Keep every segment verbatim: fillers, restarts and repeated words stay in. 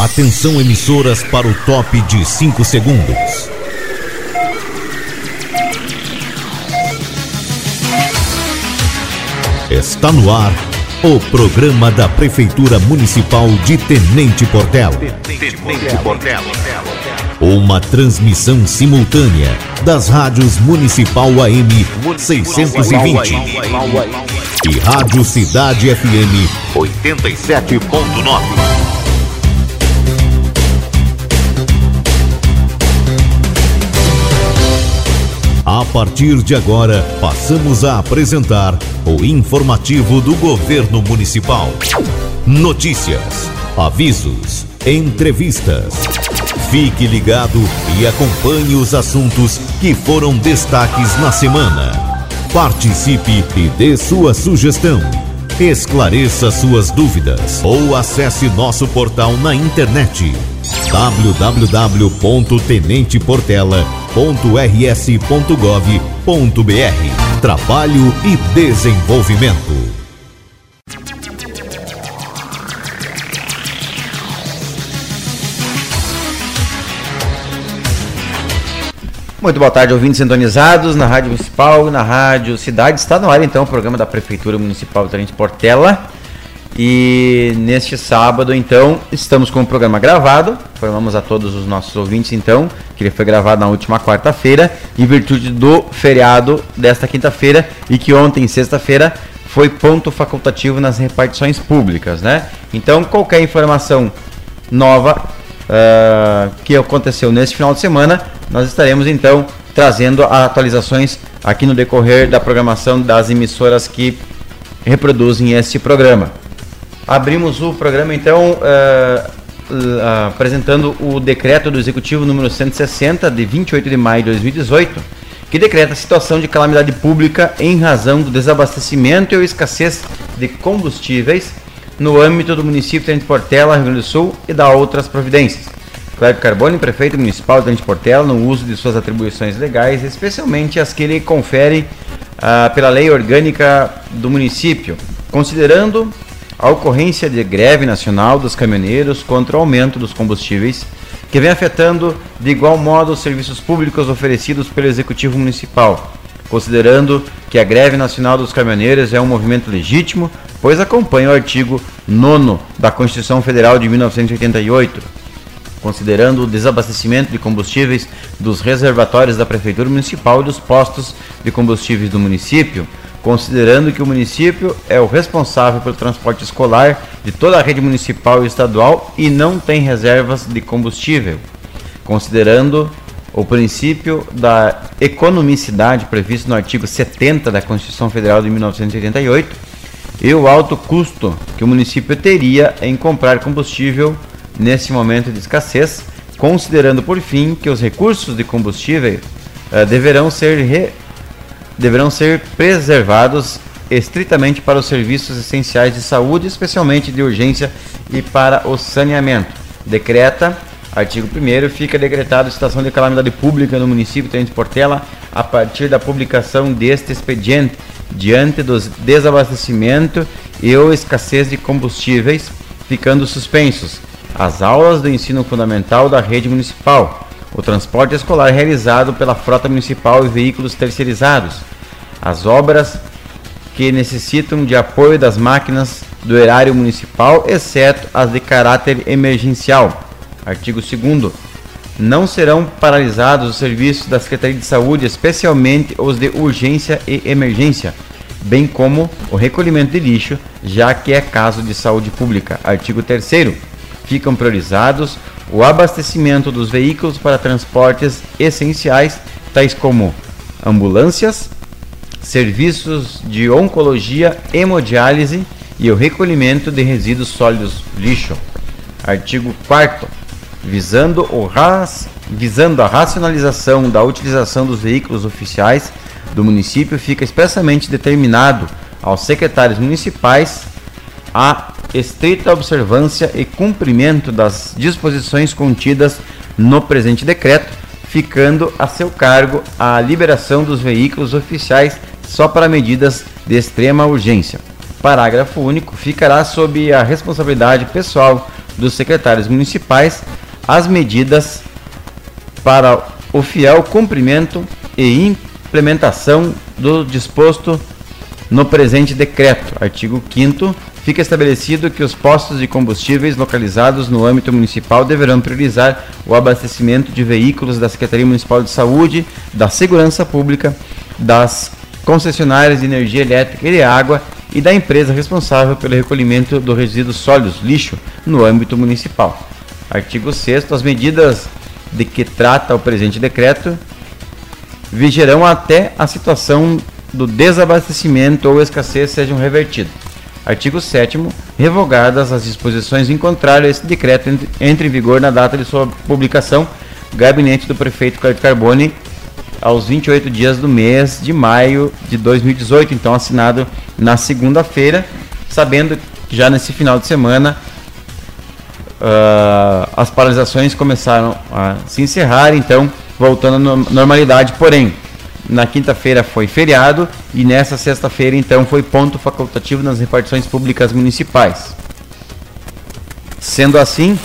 Atenção, emissoras, para o top de cinco segundos. Está no ar o programa da Prefeitura Municipal de Tenente Portela. Tenente Portela. Uma transmissão simultânea das rádios Municipal A M seiscentos e vinte e Rádio Cidade F M oitenta e sete ponto nove. A partir de agora, passamos a apresentar o informativo do Governo Municipal. Notícias, avisos, entrevistas. Fique ligado e acompanhe os assuntos que foram destaques na semana. Participe e dê sua sugestão. Esclareça suas dúvidas ou acesse nosso portal na internet w w w ponto tenente portela ponto r s ponto gov ponto b r. Trabalho e desenvolvimento. Muito boa tarde, ouvintes sintonizados na Rádio Municipal, na Rádio Cidade. Está no ar, então, o programa da Prefeitura Municipal de Tenente Portela. E neste sábado, então, estamos com o programa gravado. Informamos a todos os nossos ouvintes, então, que ele foi gravado na última quarta-feira, em virtude do feriado desta quinta-feira, e que ontem, sexta-feira, foi ponto facultativo nas repartições públicas, né? Então, qualquer informação nova uh, que aconteceu nesse final de semana, nós estaremos, então, trazendo atualizações aqui no decorrer da programação das emissoras que reproduzem este programa. Abrimos o programa, então, uh, uh, apresentando o decreto do Executivo número cento e sessenta, de vinte e oito de maio de dois mil e dezoito, que decreta a situação de calamidade pública em razão do desabastecimento e ou escassez de combustíveis no âmbito do município de Tenente Portela, Rio Grande do Sul, e da outras providências. Cléber Carbone, prefeito municipal de Tenente Portela, no uso de suas atribuições legais, especialmente as que ele confere uh, pela lei orgânica do município, considerando a ocorrência de greve nacional dos caminhoneiros contra o aumento dos combustíveis, que vem afetando de igual modo os serviços públicos oferecidos pelo Executivo Municipal, considerando que a greve nacional dos caminhoneiros é um movimento legítimo, pois acompanha o artigo nono da Constituição Federal de mil novecentos e oitenta e oito, considerando o desabastecimento de combustíveis dos reservatórios da Prefeitura Municipal e dos postos de combustíveis do município, considerando que o município é o responsável pelo transporte escolar de toda a rede municipal e estadual e não tem reservas de combustível, considerando o princípio da economicidade previsto no artigo setenta da Constituição Federal de mil novecentos e oitenta e oito e o alto custo que o município teria em comprar combustível nesse momento de escassez, considerando por fim que os recursos de combustível uh, deverão ser re... deverão ser preservados estritamente para os serviços essenciais de saúde, especialmente de urgência e para o saneamento. Decreta, artigo primeiro, fica decretado situação de calamidade pública no município de Tenente Portela a partir da publicação deste expediente, diante do desabastecimento e ou escassez de combustíveis, ficando suspensos as aulas do ensino fundamental da rede municipal, o transporte escolar realizado pela frota municipal e veículos terceirizados, as obras que necessitam de apoio das máquinas do erário municipal, exceto as de caráter emergencial. Artigo segundo. Não serão paralisados os serviços da Secretaria de Saúde, especialmente os de urgência e emergência, bem como o recolhimento de lixo, já que é caso de saúde pública. Artigo terceiro. Ficam priorizados o abastecimento dos veículos para transportes essenciais, tais como ambulâncias, serviços de oncologia, hemodiálise e o recolhimento de resíduos sólidos lixo. Artigo quarto. Visando, o ras, visando a racionalização da utilização dos veículos oficiais do município, fica expressamente determinado aos secretários municipais a estrita observância e cumprimento das disposições contidas no presente decreto, ficando a seu cargo a liberação dos veículos oficiais só para medidas de extrema urgência. Parágrafo único. Ficará sob a responsabilidade pessoal dos secretários municipais as medidas para o fiel cumprimento e implementação do disposto no presente decreto. Artigo quinto, fica estabelecido que os postos de combustíveis localizados no âmbito municipal deverão priorizar o abastecimento de veículos da Secretaria Municipal de Saúde, da Segurança Pública, das concessionárias de energia elétrica e de água e da empresa responsável pelo recolhimento do resíduos sólidos, lixo, no âmbito municipal. Artigo sexto, as medidas de que trata o presente decreto vigerão até a situação do desabastecimento ou escassez sejam revertidas. Artigo sétimo, revogadas as disposições em contrário a esse decreto entre, entre em vigor na data de sua publicação, gabinete do prefeito Cláudio Carbone, aos vinte e oito dias do mês de maio de dois mil e dezoito, então assinado na segunda-feira, sabendo que já nesse final de semana uh, as paralisações começaram a se encerrar, então voltando à normalidade, porém na quinta-feira foi feriado e nessa sexta-feira então foi ponto facultativo nas repartições públicas municipais. Sendo assim,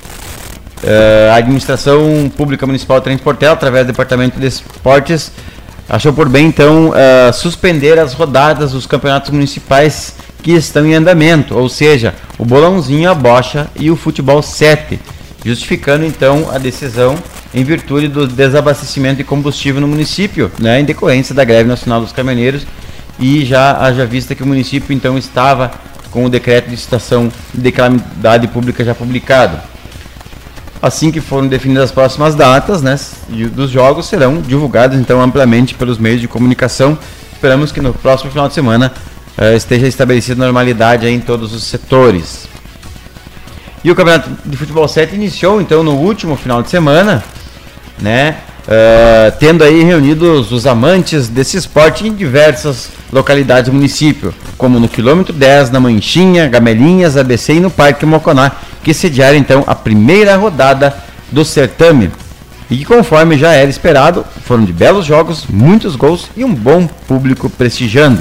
a Administração Pública Municipal de Tenente Portela, através do Departamento de Esportes, achou por bem então suspender as rodadas dos campeonatos municipais que estão em andamento, ou seja, o bolãozinho, a bocha e o futebol sete, justificando então a decisão em virtude do desabastecimento de combustível no município, né, em decorrência da greve nacional dos caminhoneiros, e já haja vista que o município então estava com o decreto de situação de calamidade pública já publicado. Assim que forem definidas as próximas datas, né, dos jogos, serão divulgados então amplamente pelos meios de comunicação. Esperamos que no próximo final de semana uh, esteja estabelecida normalidade aí em todos os setores. E o Campeonato de Futebol sete iniciou então no último final de semana, né, uh, tendo aí reunidos os amantes desse esporte em diversas localidades do município, como no quilômetro dez, na Manchinha, Gamelinhas, A B C e no Parque Moconá, que sediaram então a primeira rodada do certame. E conforme já era esperado, foram de belos jogos, muitos gols e um bom público prestigiando.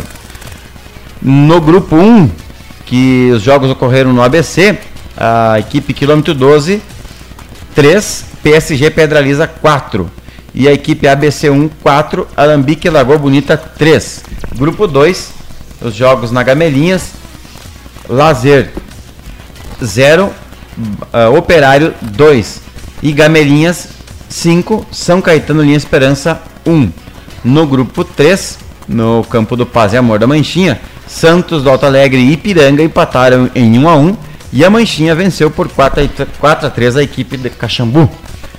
No grupo um, que os jogos ocorreram no A B C, a equipe quilômetro doze, três, P S G Pedralisa quatro. E a equipe A B C um, quatro, Alambique Lagoa Bonita três. Grupo dois, os jogos na Gamelinhas, Lazer zero, uh, Operário dois. E Gamelinhas cinco, São Caetano Linha Esperança um. No grupo três, no Campo do Paz e Amor da Manchinha, Santos do Alto Alegre e Ipiranga empataram em um a um. E a Manchinha venceu por quatro a três a equipe de Caxambu.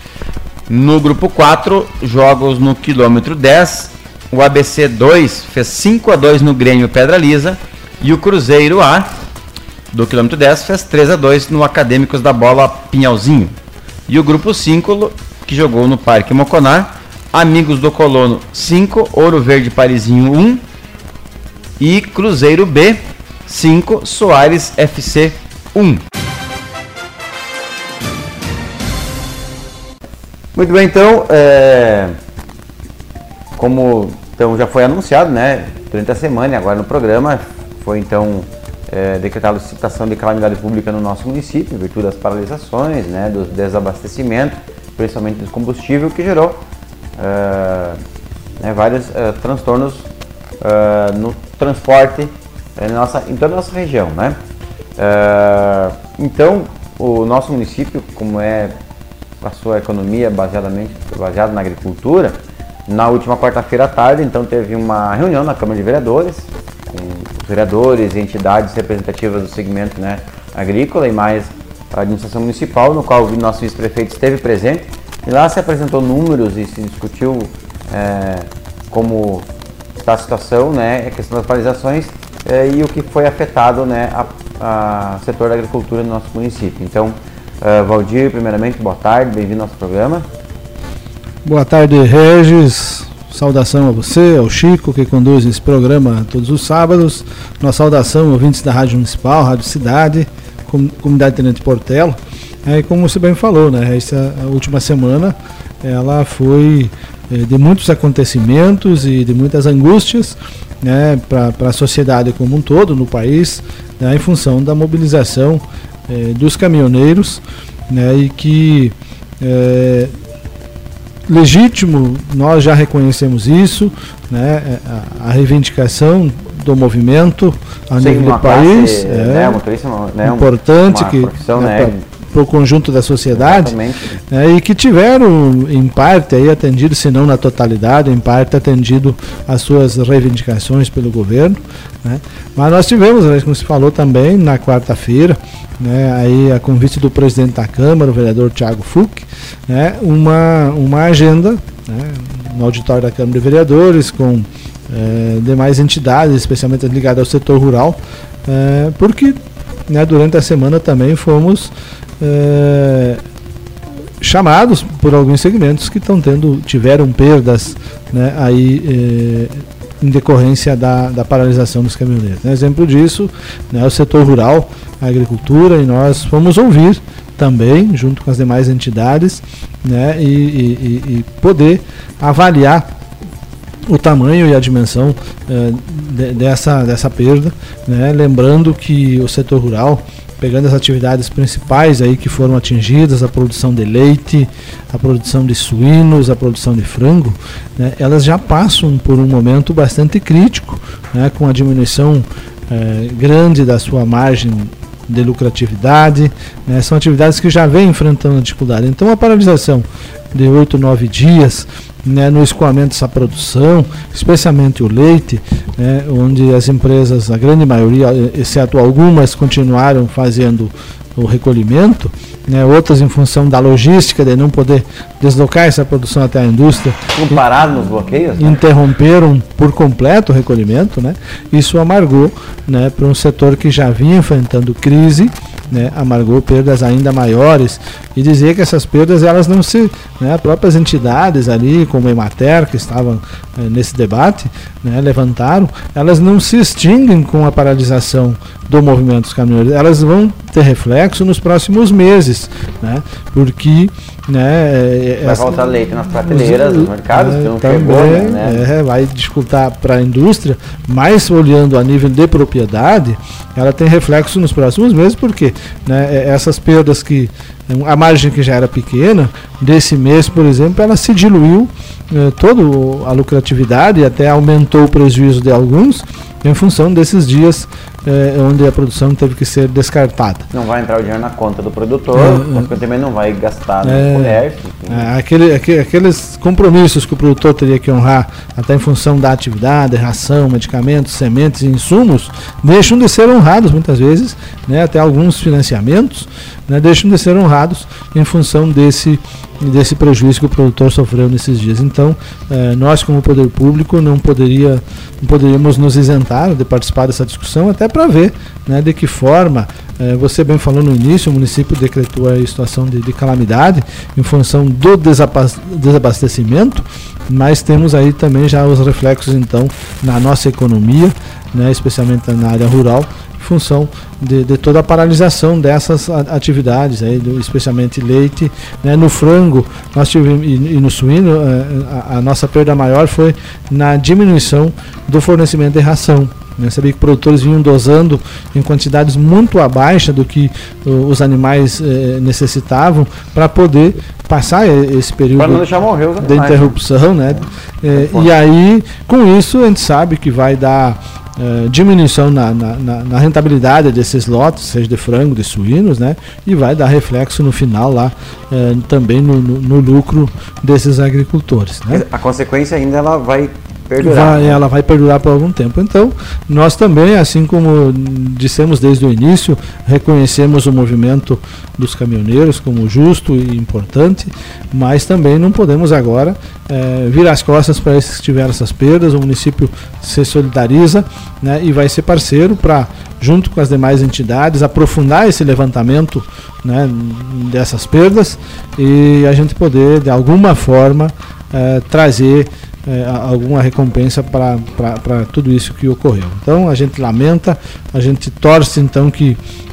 No grupo quatro, jogos no quilômetro dez, o A B C dois fez cinco a dois no Grêmio Pedra Lisa e o Cruzeiro A, do quilômetro dez, fez três a dois no Acadêmicos da Bola Pinhalzinho. E o grupo cinco, que jogou no Parque Moconá, Amigos do Colono cinco, Ouro Verde Parisinho um e Cruzeiro B cinco, Soares F C um. Muito bem, então, é, como então, já foi anunciado, né, durante a semana e agora no programa, foi então é, decretada a situação de calamidade pública no nosso município, em virtude das paralisações, né, do desabastecimento, principalmente do combustível, que gerou é, né, vários é, transtornos é, no transporte é, nossa, em toda a nossa região, né. É, então, o nosso município, como é a sua economia baseadamente baseada na agricultura, na última quarta-feira à tarde, então teve uma reunião na Câmara de Vereadores, com os vereadores e entidades representativas do segmento, né, agrícola e mais a administração municipal, no qual o nosso vice-prefeito esteve presente, e lá se apresentou números e se discutiu é, como está a situação, né, a questão das paralisações é, e o que foi afetado, né, a, a setor da agricultura no nosso município. Então, Uh, Valdir, primeiramente, boa tarde, bem-vindo ao nosso programa. Boa tarde, Regis. Saudação a você, ao Chico, que conduz esse programa todos os sábados. Nossa saudação, ouvintes da Rádio Municipal, Rádio Cidade, com, Comunidade Tenente Portela. É, como você bem falou, né, essa última semana ela foi é, de muitos acontecimentos e de muitas angústias, né, para a sociedade como um todo, no país, né, em função da mobilização eh, dos caminhoneiros, né, e que é, legítimo, nós já reconhecemos isso, né, a, a reivindicação do movimento a Sim, nível do país classe, é né, motorista, né, importante uma que profissão, né, né, para o conjunto da sociedade, né, e que tiveram em parte aí atendido, se não na totalidade, em parte atendido as suas reivindicações pelo governo, né. Mas nós tivemos, como se falou também na quarta-feira, né, aí a convite do presidente da Câmara, o vereador Thiago Fuch, né, uma, uma agenda, né, no auditório da Câmara de Vereadores com é, demais entidades, especialmente ligadas ao setor rural, é, porque, né, durante a semana também fomos é, chamados por alguns segmentos que estão tendo, tiveram perdas, né, aí é, em decorrência da, da paralisação dos caminhoneiros. Um exemplo disso, né, o setor rural, a agricultura, e nós fomos ouvir também, junto com as demais entidades, né, e, e, e poder avaliar o tamanho e a dimensão eh, de, dessa, dessa perda, né, lembrando que o setor rural, pegando as atividades principais aí que foram atingidas, a produção de leite, a produção de suínos, a produção de frango, né, elas já passam por um momento bastante crítico, né, com a diminuição eh, grande da sua margem de lucratividade, né, são atividades que já vêm enfrentando a dificuldade. Então a paralisação de oito, nove dias, né, no escoamento dessa produção, especialmente o leite, né, onde as empresas, a grande maioria, exceto algumas, continuaram fazendo o recolhimento, né, outras em função da logística, de não poder deslocar essa produção até a indústria. Comparado nos bloqueios, né? Interromperam por completo o recolhimento, né? Isso amargou, né, para um setor que já vinha enfrentando crise, né, amargou perdas ainda maiores, e dizer que essas perdas, elas não se, né, próprias entidades ali, como a Emater, que estavam eh, nesse debate, né, levantaram, elas não se extinguem com a paralisação do movimento dos caminhoneiros, elas vão ter reflexo nos próximos meses, né, porque, né, vai faltar leite nas prateleiras dos mercados, é, que não também, pegou, né? É, vai dificultar para a indústria, mas olhando a nível de propriedade, ela tem reflexo nos próximos meses, porque, né, essas perdas que a margem que já era pequena, desse mês, por exemplo, ela se diluiu eh, toda a lucratividade e até aumentou o prejuízo de alguns em função desses dias eh, onde a produção teve que ser descartada. Não vai entrar o dinheiro na conta do produtor, É, mas também não vai gastar no é, comércio. É, aquele, aquele, aqueles compromissos que o produtor teria que honrar, até em função da atividade, ração, medicamentos, sementes e insumos, deixam de ser honrados muitas vezes, né, até alguns financiamentos, né, deixam de ser honrados em função desse, desse prejuízo que o produtor sofreu nesses dias. Então, eh, nós como poder público não, poderia, não poderíamos nos isentar de participar dessa discussão, até para ver, né, de que forma, eh, você bem falou no início, o município decretou a situação de, de calamidade em função do desabastecimento, mas temos aí também já os reflexos então na nossa economia, né, especialmente na área rural, em função de, de toda a paralisação dessas atividades, aí, do, especialmente leite, né, no frango nós tivemos, e, e no suíno, a, a nossa perda maior foi na diminuição do fornecimento de ração. Eu sabia que produtores vinham dosando em quantidades muito abaixo do que uh, os animais eh, necessitavam para poder passar esse período para não deixar morrer os animais, de interrupção, né? Eh, e aí, com isso, a gente sabe que vai dar Uh, diminuição na, na, na rentabilidade desses lotes, seja de frango, de suínos, né? E vai dar reflexo no final lá uh, também no, no, no lucro desses agricultores, né? A consequência ainda ela vai perdurar. Vai, né? Ela vai perdurar por algum tempo. Então, nós também, assim como dissemos desde o início, reconhecemos o movimento dos caminhoneiros como justo e importante, mas também não podemos agora é, virar as costas para esses que tiveram essas perdas. O município se solidariza, né, e vai ser parceiro para, junto com as demais entidades, aprofundar esse levantamento, né, dessas perdas e a gente poder, de alguma forma, é, trazer É, alguma recompensa para tudo isso que ocorreu. Então a gente lamenta, a gente torce então que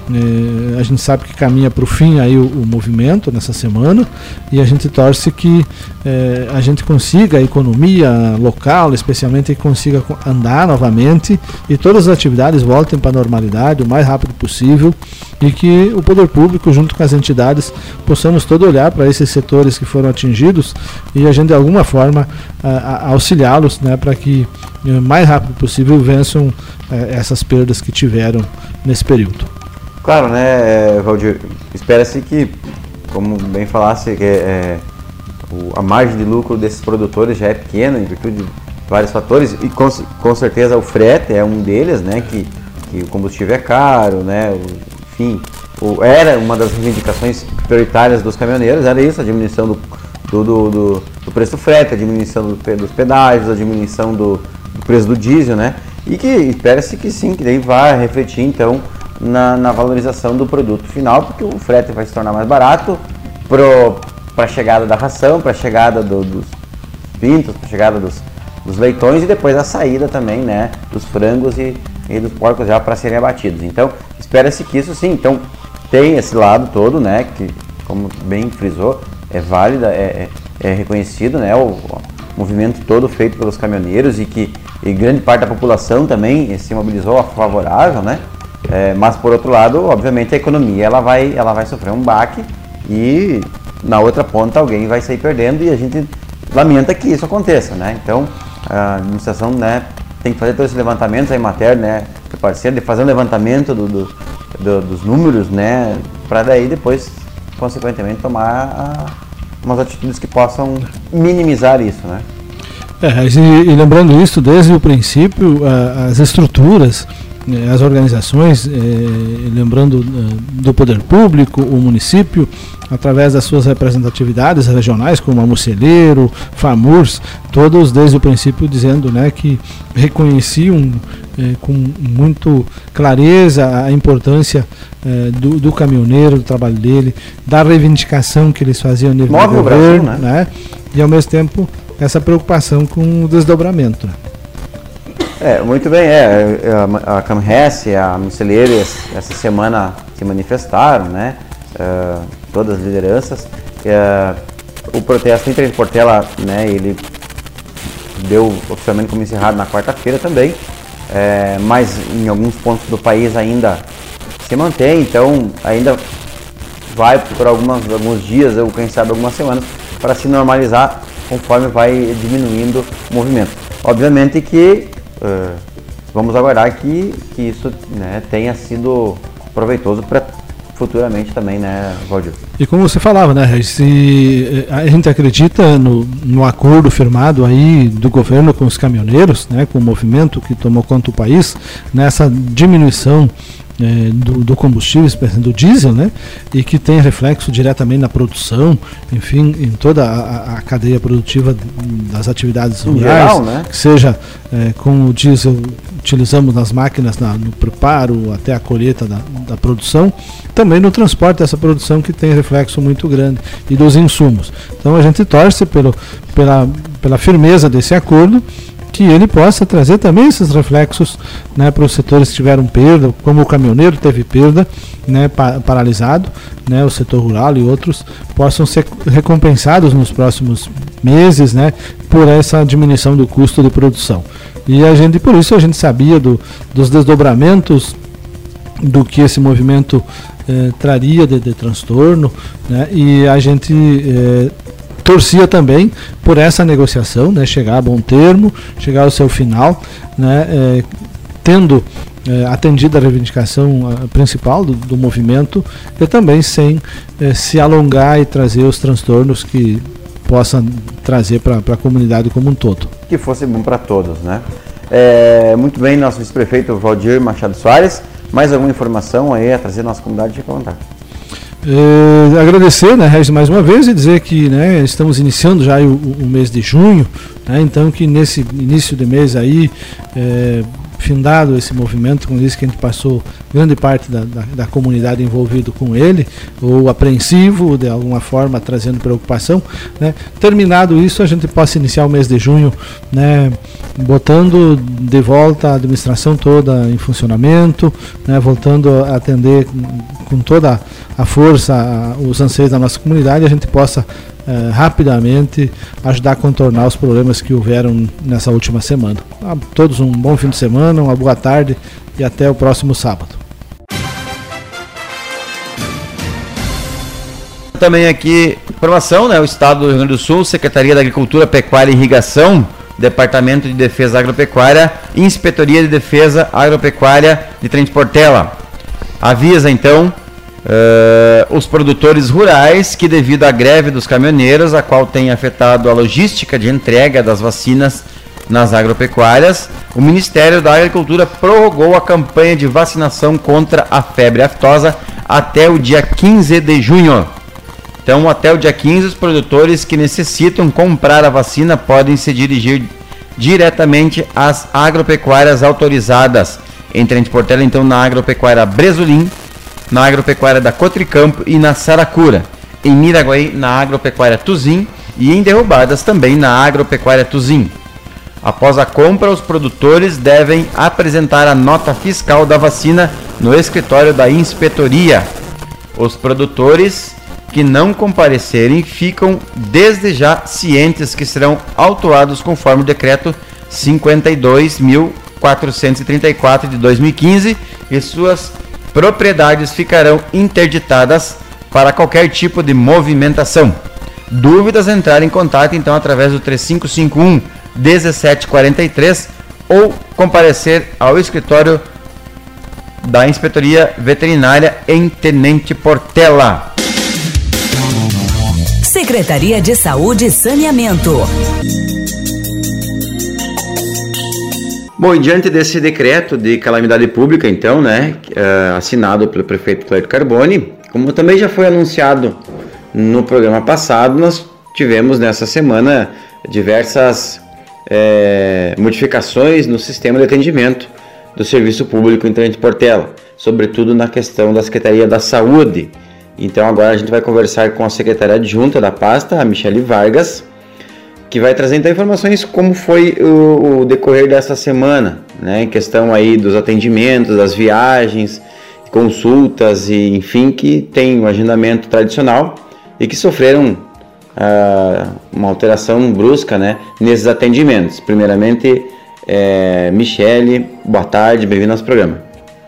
Eh, a gente sabe que caminha para o fim aí o, o movimento nessa semana, e a gente torce que eh, a gente consiga, a economia local especialmente, consiga andar novamente e todas as atividades voltem para a normalidade o mais rápido possível, e que o poder público junto com as entidades possamos todo olhar para esses setores que foram atingidos e a gente de alguma forma a, a, auxiliá-los, né, para que o mais rápido possível vençam eh, essas perdas que tiveram nesse período. Claro, né, Valdir, espera-se que, como bem falasse, que é, o, a margem de lucro desses produtores já é pequena em virtude de vários fatores, e com, com certeza o frete é um deles, né, que, que o combustível é caro, né, o, enfim, o, era uma das reivindicações prioritárias dos caminhoneiros, era isso, a diminuição do, do, do, do, do preço do frete, a diminuição do, dos pedágios, a diminuição do, do preço do diesel, né, e que espera-se que sim, que daí vai refletir então Na, na valorização do produto final, porque o frete vai se tornar mais barato para a chegada da ração, para a chegada do, dos pintos, para a chegada dos, dos leitões e depois a saída também, né, dos frangos e, e dos porcos já para serem abatidos. Então, espera-se que isso sim, então tem esse lado todo, né, que como bem frisou, é válido, é, é, é reconhecido, né, o, o movimento todo feito pelos caminhoneiros e que e grande parte da população também se mobilizou a favorável, né. É, mas por outro lado, obviamente a economia ela vai, ela vai sofrer um baque e na outra ponta alguém vai sair perdendo e a gente lamenta que isso aconteça, né? Então a administração, né, tem que fazer todos esses levantamentos, a Emater, né, que é parceiro, de fazer um levantamento do, do, do, dos números, né, para daí depois consequentemente tomar a, umas atitudes que possam minimizar isso, né? É, e, e lembrando isso, desde o princípio, a, as estruturas, as organizações, eh, lembrando eh, do poder público, o município, através das suas representatividades regionais, como a Muceleiro, FAMURS, todos desde o princípio dizendo, né, que reconheciam eh, com muito clareza a importância eh, do, do caminhoneiro, do trabalho dele, da reivindicação que eles faziam no nível do governo, Brasil, né? Né, e ao mesmo tempo essa preocupação com o desdobramento, né? É, muito bem, é, a, a CAMRES, a Muceleiro, essa semana se manifestaram, né, uh, todas as lideranças. Uh, o protesto em Trem de Portela, né, ele deu oficialmente como encerrado na quarta-feira também, é, mas em alguns pontos do país ainda se mantém, então ainda vai por algumas, alguns dias, ou quem sabe algumas semanas, para se normalizar conforme vai diminuindo o movimento. Obviamente que Uh, vamos aguardar que, que isso, né, tenha sido proveitoso para futuramente também, né, Valdir? E como você falava, né, se a gente acredita no, no acordo firmado aí do governo com os caminhoneiros, né, com o movimento que tomou conta do país, nessa diminuição É, do, do combustível, do diesel, né, e que tem reflexo diretamente na produção, enfim, em toda a, a cadeia produtiva das atividades rurais, geral, né? Que seja é, com o diesel utilizamos nas máquinas na, no preparo até a colheita da, da produção, também no transporte dessa produção que tem reflexo muito grande e dos insumos. Então a gente torce pelo, pela, pela firmeza desse acordo, que ele possa trazer também esses reflexos, né, para os setores que tiveram perda, como o caminhoneiro teve perda, né, pa paralisado, né, o setor rural e outros possam ser recompensados nos próximos meses, né, por essa diminuição do custo de produção. E a gente, por isso a gente sabia do, dos desdobramentos do que esse movimento eh, traria de, de transtorno, né, e a gente eh, torcia também por essa negociação, né, chegar a bom termo, chegar ao seu final, né, é, tendo é, atendido a reivindicação a, principal do, do movimento e também sem é, se alongar e trazer os transtornos que possam trazer para a comunidade como um todo. Que fosse bom para todos, né? É, muito bem, nosso vice-prefeito Valdir Machado Soares, mais alguma informação aí a trazer à nossa comunidade de contar? É, agradecer, né, Regis, mais uma vez e dizer que, né, estamos iniciando já o, o mês de junho, né, então que nesse início de mês aí é, findado esse movimento, como disse que a gente passou grande parte da, da, da comunidade envolvido com ele, ou apreensivo, de alguma forma trazendo preocupação, né? Terminado isso, a gente possa iniciar o mês de junho, né, botando de volta a administração toda em funcionamento, né, voltando a atender com, com toda a força a, os anseios da nossa comunidade, a gente possa eh, rapidamente ajudar a contornar os problemas que houveram nessa última semana. A todos um bom fim de semana, uma boa tarde e até o próximo sábado. Também aqui, informação, né? O Estado do Rio Grande do Sul, Secretaria da Agricultura, Pecuária e Irrigação, Departamento de Defesa Agropecuária, Inspetoria de Defesa Agropecuária de Trem de Portela. Avisa, então, uh, os produtores rurais que, devido à greve dos caminhoneiros, a qual tem afetado a logística de entrega das vacinas nas agropecuárias, o Ministério da Agricultura prorrogou a campanha de vacinação contra a febre aftosa até o dia quinze de junho. Então, até o dia quinze, os produtores que necessitam comprar a vacina podem se dirigir diretamente às agropecuárias autorizadas. Em Trem de Portela, então, na agropecuária Bresolim, na agropecuária da Cotricampo e na Saracura. Em Miraguaí, na agropecuária Tuzim e em Derrubadas também na agropecuária Tuzim. Após a compra, os produtores devem apresentar a nota fiscal da vacina no escritório da inspetoria. Os produtores que não comparecerem ficam desde já cientes que serão autuados conforme o decreto cinquenta e dois mil quatrocentos e trinta e quatro de dois mil e quinze e suas propriedades ficarão interditadas para qualquer tipo de movimentação. Dúvidas, entrar em contato então através do três cinco cinco um, um sete quatro três ou comparecer ao escritório da Inspetoria Veterinária em Tenente Portela. Secretaria de Saúde e Saneamento. Bom, e diante desse decreto de calamidade pública, então, né, uh, assinado pelo prefeito Cleito Carboni, como também já foi anunciado no programa passado, nós tivemos nessa semana diversas é, modificações no sistema de atendimento do serviço público em Trem de Portela, sobretudo na questão da Secretaria da Saúde. Então agora a gente vai conversar com a secretária adjunta da pasta, a Michele Vargas, que vai trazer então informações como foi o, o decorrer dessa semana, né, em questão aí dos atendimentos, das viagens, consultas e enfim, que tem um agendamento tradicional e que sofreram ah, uma alteração brusca, né, nesses atendimentos. Primeiramente, é, Michele, boa tarde, bem-vindo ao nosso programa.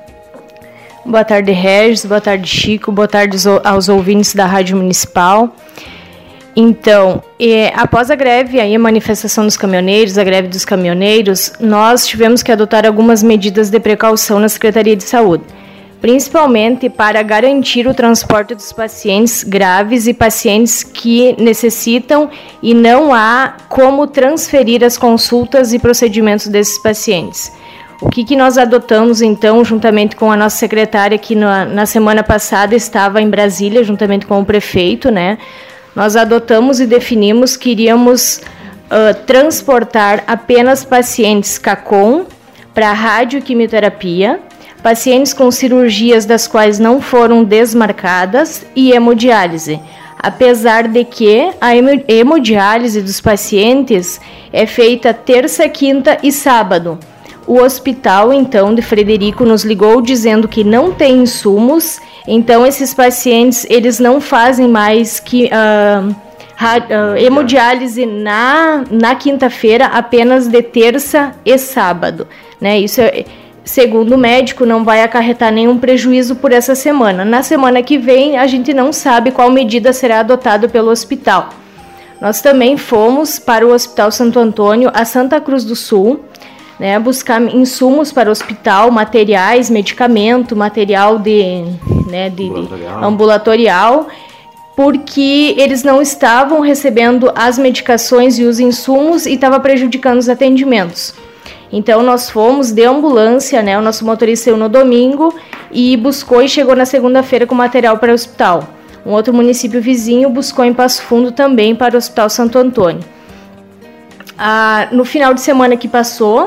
Boa tarde, Regis, boa tarde, Chico, boa tarde aos ouvintes da Rádio Municipal. Então, e, após a greve, aí a manifestação dos caminhoneiros, a greve dos caminhoneiros, nós tivemos que adotar algumas medidas de precaução na Secretaria de Saúde, principalmente para garantir o transporte dos pacientes graves e pacientes que necessitam e não há como transferir as consultas e procedimentos desses pacientes. O que, que nós adotamos, então, juntamente com a nossa secretária, que na, na semana passada estava em Brasília, juntamente com o prefeito, né? Nós adotamos e definimos que iríamos uh, transportar apenas pacientes C A C O M para radioquimioterapia, pacientes com cirurgias das quais não foram desmarcadas e hemodiálise. Apesar de que a hemodiálise dos pacientes é feita terça, quinta e sábado. O hospital, então, de Frederico nos ligou dizendo que não tem insumos, então esses pacientes eles não fazem mais que uh, uh, hemodiálise na, na quinta-feira, apenas de terça e sábado. Né? Isso, é, segundo o médico, não vai acarretar nenhum prejuízo por essa semana. Na semana que vem, a gente não sabe qual medida será adotada pelo hospital. Nós também fomos para o Hospital Santo Antônio, a Santa Cruz do Sul, né, buscar insumos para o hospital, materiais, medicamento, material de, né, de, ambulatorial. de ambulatorial, porque eles não estavam recebendo as medicações e os insumos e estava prejudicando os atendimentos. Então nós fomos de ambulância, né, o nosso motorista saiu no domingo e buscou e chegou na segunda-feira com material para o hospital. Um outro município vizinho buscou em Passo Fundo também para o Hospital Santo Antônio. Ah, no final de semana que passou,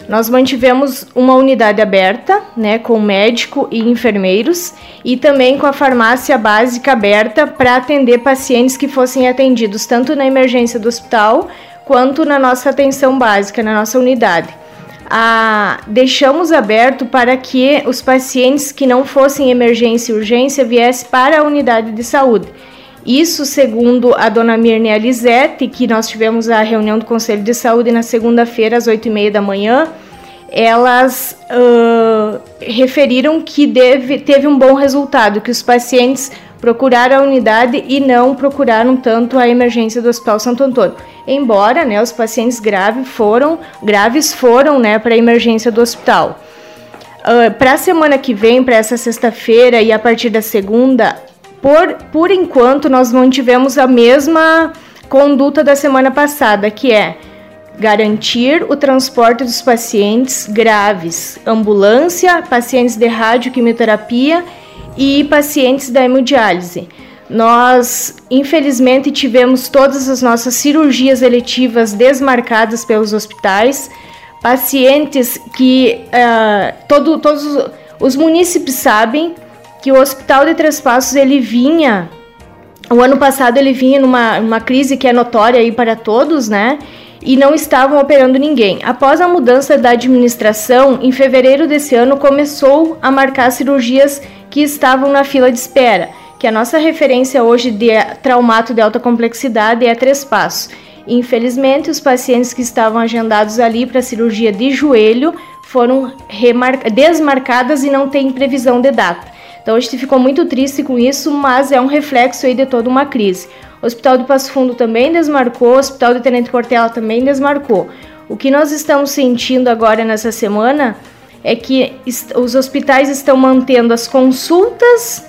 Nós mantivemos uma unidade aberta, né, com médico e enfermeiros, e também com a farmácia básica aberta para atender pacientes que fossem atendidos tanto na emergência do hospital quanto na nossa atenção básica, na nossa unidade. Ah, deixamos aberto para que os pacientes que não fossem emergência e urgência viessem para a unidade de saúde. Isso segundo a dona Mirne Alizete, que nós tivemos a reunião do Conselho de Saúde na segunda-feira às oito e meia da manhã, elas uh, referiram que deve, teve um bom resultado, que os pacientes procuraram a unidade e não procuraram tanto a emergência do Hospital Santo Antônio. Embora, né, os pacientes graves foram, graves foram, né, para a emergência do hospital. Uh, para a semana que vem, para essa sexta-feira e a partir da segunda, por, por enquanto nós mantivemos a mesma conduta da semana passada, que é garantir o transporte dos pacientes graves, ambulância, pacientes de radioquimioterapia e pacientes da hemodiálise. Nós, infelizmente, tivemos todas as nossas cirurgias eletivas desmarcadas pelos hospitais, pacientes que uh, todo, todos os munícipes sabem que o Hospital de Três Passos, ele vinha, o ano passado ele vinha numa uma crise que é notória aí para todos, né? E não estavam operando ninguém. Após a mudança da administração, em fevereiro desse ano, começou a marcar cirurgias que estavam na fila de espera, que a nossa referência hoje de traumato de alta complexidade é Três Passos. Infelizmente, os pacientes que estavam agendados ali para cirurgia de joelho foram remar- desmarcadas e não tem previsão de data. Então, a gente ficou muito triste com isso, mas é um reflexo aí de toda uma crise. O Hospital de Passo Fundo também desmarcou, o Hospital de Tenente Portela também desmarcou. O que nós estamos sentindo agora nessa semana é que os hospitais estão mantendo as consultas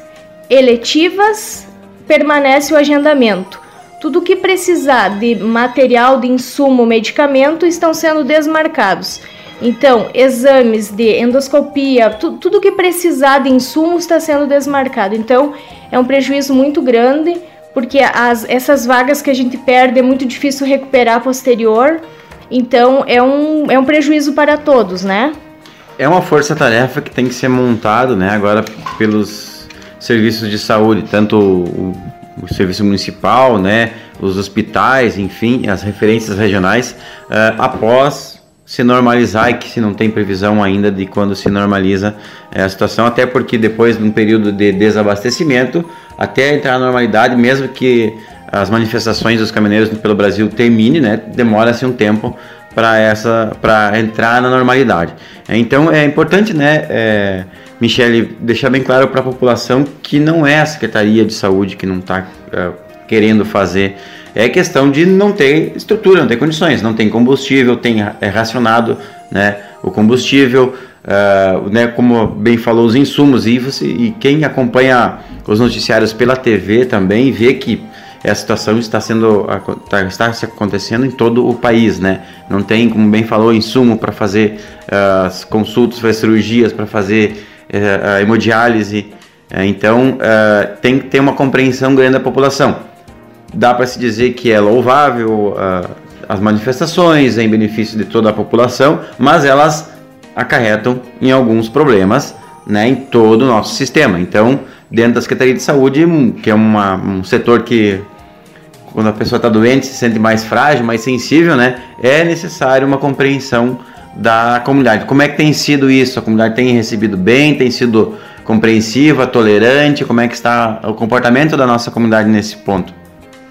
eletivas, permanece o agendamento. Tudo que precisar de material, de insumo, medicamento, estão sendo desmarcados. Então, exames de endoscopia, tu, tudo que precisar de insumos está sendo desmarcado. Então, é um prejuízo muito grande, porque as, essas vagas que a gente perde é muito difícil recuperar posterior. Então, é um, é um prejuízo para todos, né? É uma força-tarefa que tem que ser montado, né, agora pelos serviços de saúde, tanto o, o serviço municipal, né, os hospitais, enfim, as referências regionais, uh, após se normalizar, e que se não tem previsão ainda de quando se normaliza é, a situação, até porque depois de um período de desabastecimento, até entrar na normalidade, mesmo que as manifestações dos caminhoneiros pelo Brasil termine, né, demora-se um tempo para essa, para entrar na normalidade. Então é importante, né, é, Michele, deixar bem claro para a população que não é a Secretaria de Saúde que não está é, querendo fazer. É questão de não ter estrutura, não ter condições, não tem combustível, tem é racionado, né, o combustível, uh, né, como bem falou, os insumos, e, você, e quem acompanha os noticiários pela T V também vê que a situação está sendo está acontecendo em todo o país, né? Não tem, como bem falou, insumo para fazer uh, as consultas, fazer cirurgias, para fazer uh, a hemodiálise. Uh, então, uh, tem que ter uma compreensão grande da população. Dá para se dizer que é louvável uh, as manifestações em benefício de toda a população, mas elas acarretam em alguns problemas, né, em todo o nosso sistema. Então, dentro da Secretaria de Saúde, que é uma, um setor que, quando a pessoa está doente, se sente mais frágil, mais sensível, né, é necessário uma compreensão da comunidade. Como é que tem sido isso? A comunidade tem recebido bem, tem sido compreensiva, tolerante? Como é que está o comportamento da nossa comunidade nesse ponto?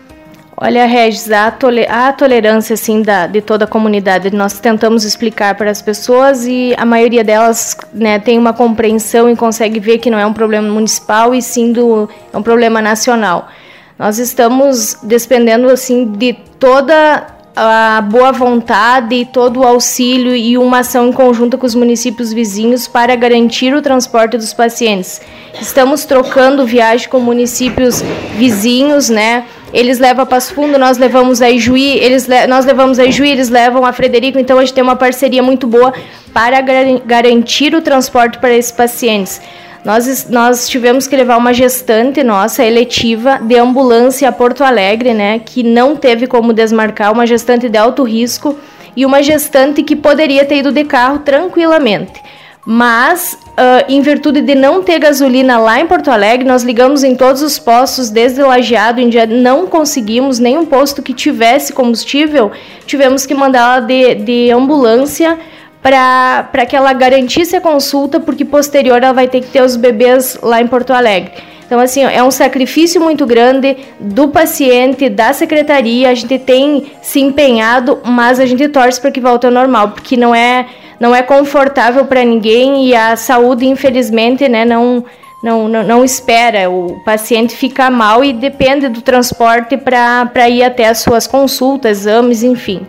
Olha, Regis, a, tole- a tolerância assim, da, de toda a comunidade, nós tentamos explicar para as pessoas e a maioria delas, né, tem uma compreensão e consegue ver que não é um problema municipal e sim do, é um problema nacional. Nós estamos despendendo assim, de toda a boa vontade e todo o auxílio e uma ação em conjunto com os municípios vizinhos para garantir o transporte dos pacientes. Estamos trocando viagem com municípios vizinhos, né? Eles levam a Passo Fundo, nós levamos a Ijuí, eles le- nós levamos a Ijuí, eles levam a Frederico, então a gente tem uma parceria muito boa para gar- garantir o transporte para esses pacientes. Nós, nós tivemos que levar uma gestante nossa, eletiva, de ambulância a Porto Alegre, né, que não teve como desmarcar, uma gestante de alto risco, e uma gestante que poderia ter ido de carro tranquilamente. Mas, uh, em virtude de não ter gasolina lá em Porto Alegre, nós ligamos em todos os postos, desde Lajeado, em dia não conseguimos nenhum posto que tivesse combustível, tivemos que mandar ela de, de ambulância para que ela garantisse a consulta, porque posterior ela vai ter que ter os bebês lá em Porto Alegre. Então, assim, é um sacrifício muito grande do paciente, da secretaria, a gente tem se empenhado, mas a gente torce para que volte ao normal, porque não é... não é confortável para ninguém e a saúde, infelizmente, né, não, não, não, não espera. O paciente fica mal e depende do transporte para ir até as suas consultas, exames, enfim.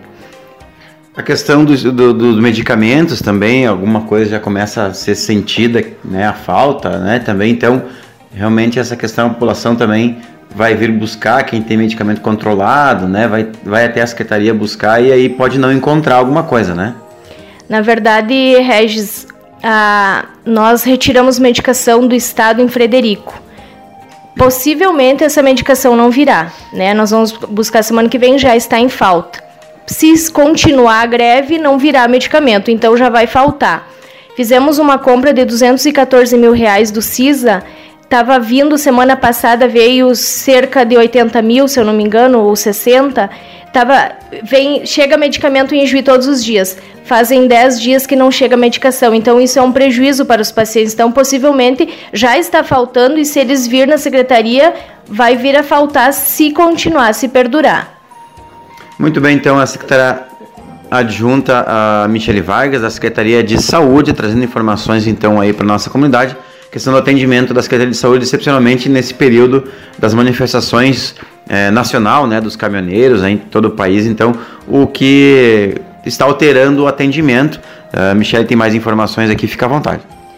A questão dos, do, dos medicamentos também, alguma coisa já começa a ser sentida, né, a falta, né, também. Então, realmente essa questão, a população também vai vir buscar quem tem medicamento controlado, né, vai, vai até a secretaria buscar e aí pode não encontrar alguma coisa, né? Na verdade, Regis, ah, nós retiramos medicação do estado em Frederico. Possivelmente essa medicação não virá, né? Nós vamos buscar semana que vem, já está em falta. Se continuar a greve, não virá medicamento, então já vai faltar. Fizemos uma compra de duzentos e quatorze mil reais do CISA, estava vindo, semana passada veio cerca de oitenta mil, se eu não me engano, ou sessenta. Tava, vem, chega medicamento em Juí todos os dias. Fazem dez dias que não chega medicação. Então, isso é um prejuízo para os pacientes. Então, possivelmente, já está faltando e se eles vir na secretaria, vai vir a faltar se continuar, se perdurar. Muito bem, então, a secretária adjunta, a Michele Vargas, da Secretaria de Saúde, trazendo informações, então, aí para a nossa comunidade. Questão do atendimento da Secretaria de Saúde, excepcionalmente nesse período das manifestações é, nacional, né, dos caminhoneiros, né, em todo o país. Então, o que está alterando o atendimento. A Michele tem mais informações aqui, fica à vontade.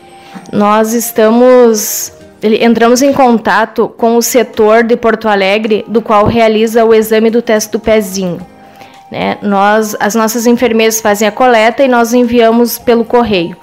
Nós estamos, entramos em contato com o setor de Porto Alegre, do qual realiza o exame do teste do pezinho. Né? Nós, as nossas enfermeiras fazem a coleta e nós enviamos pelo correio.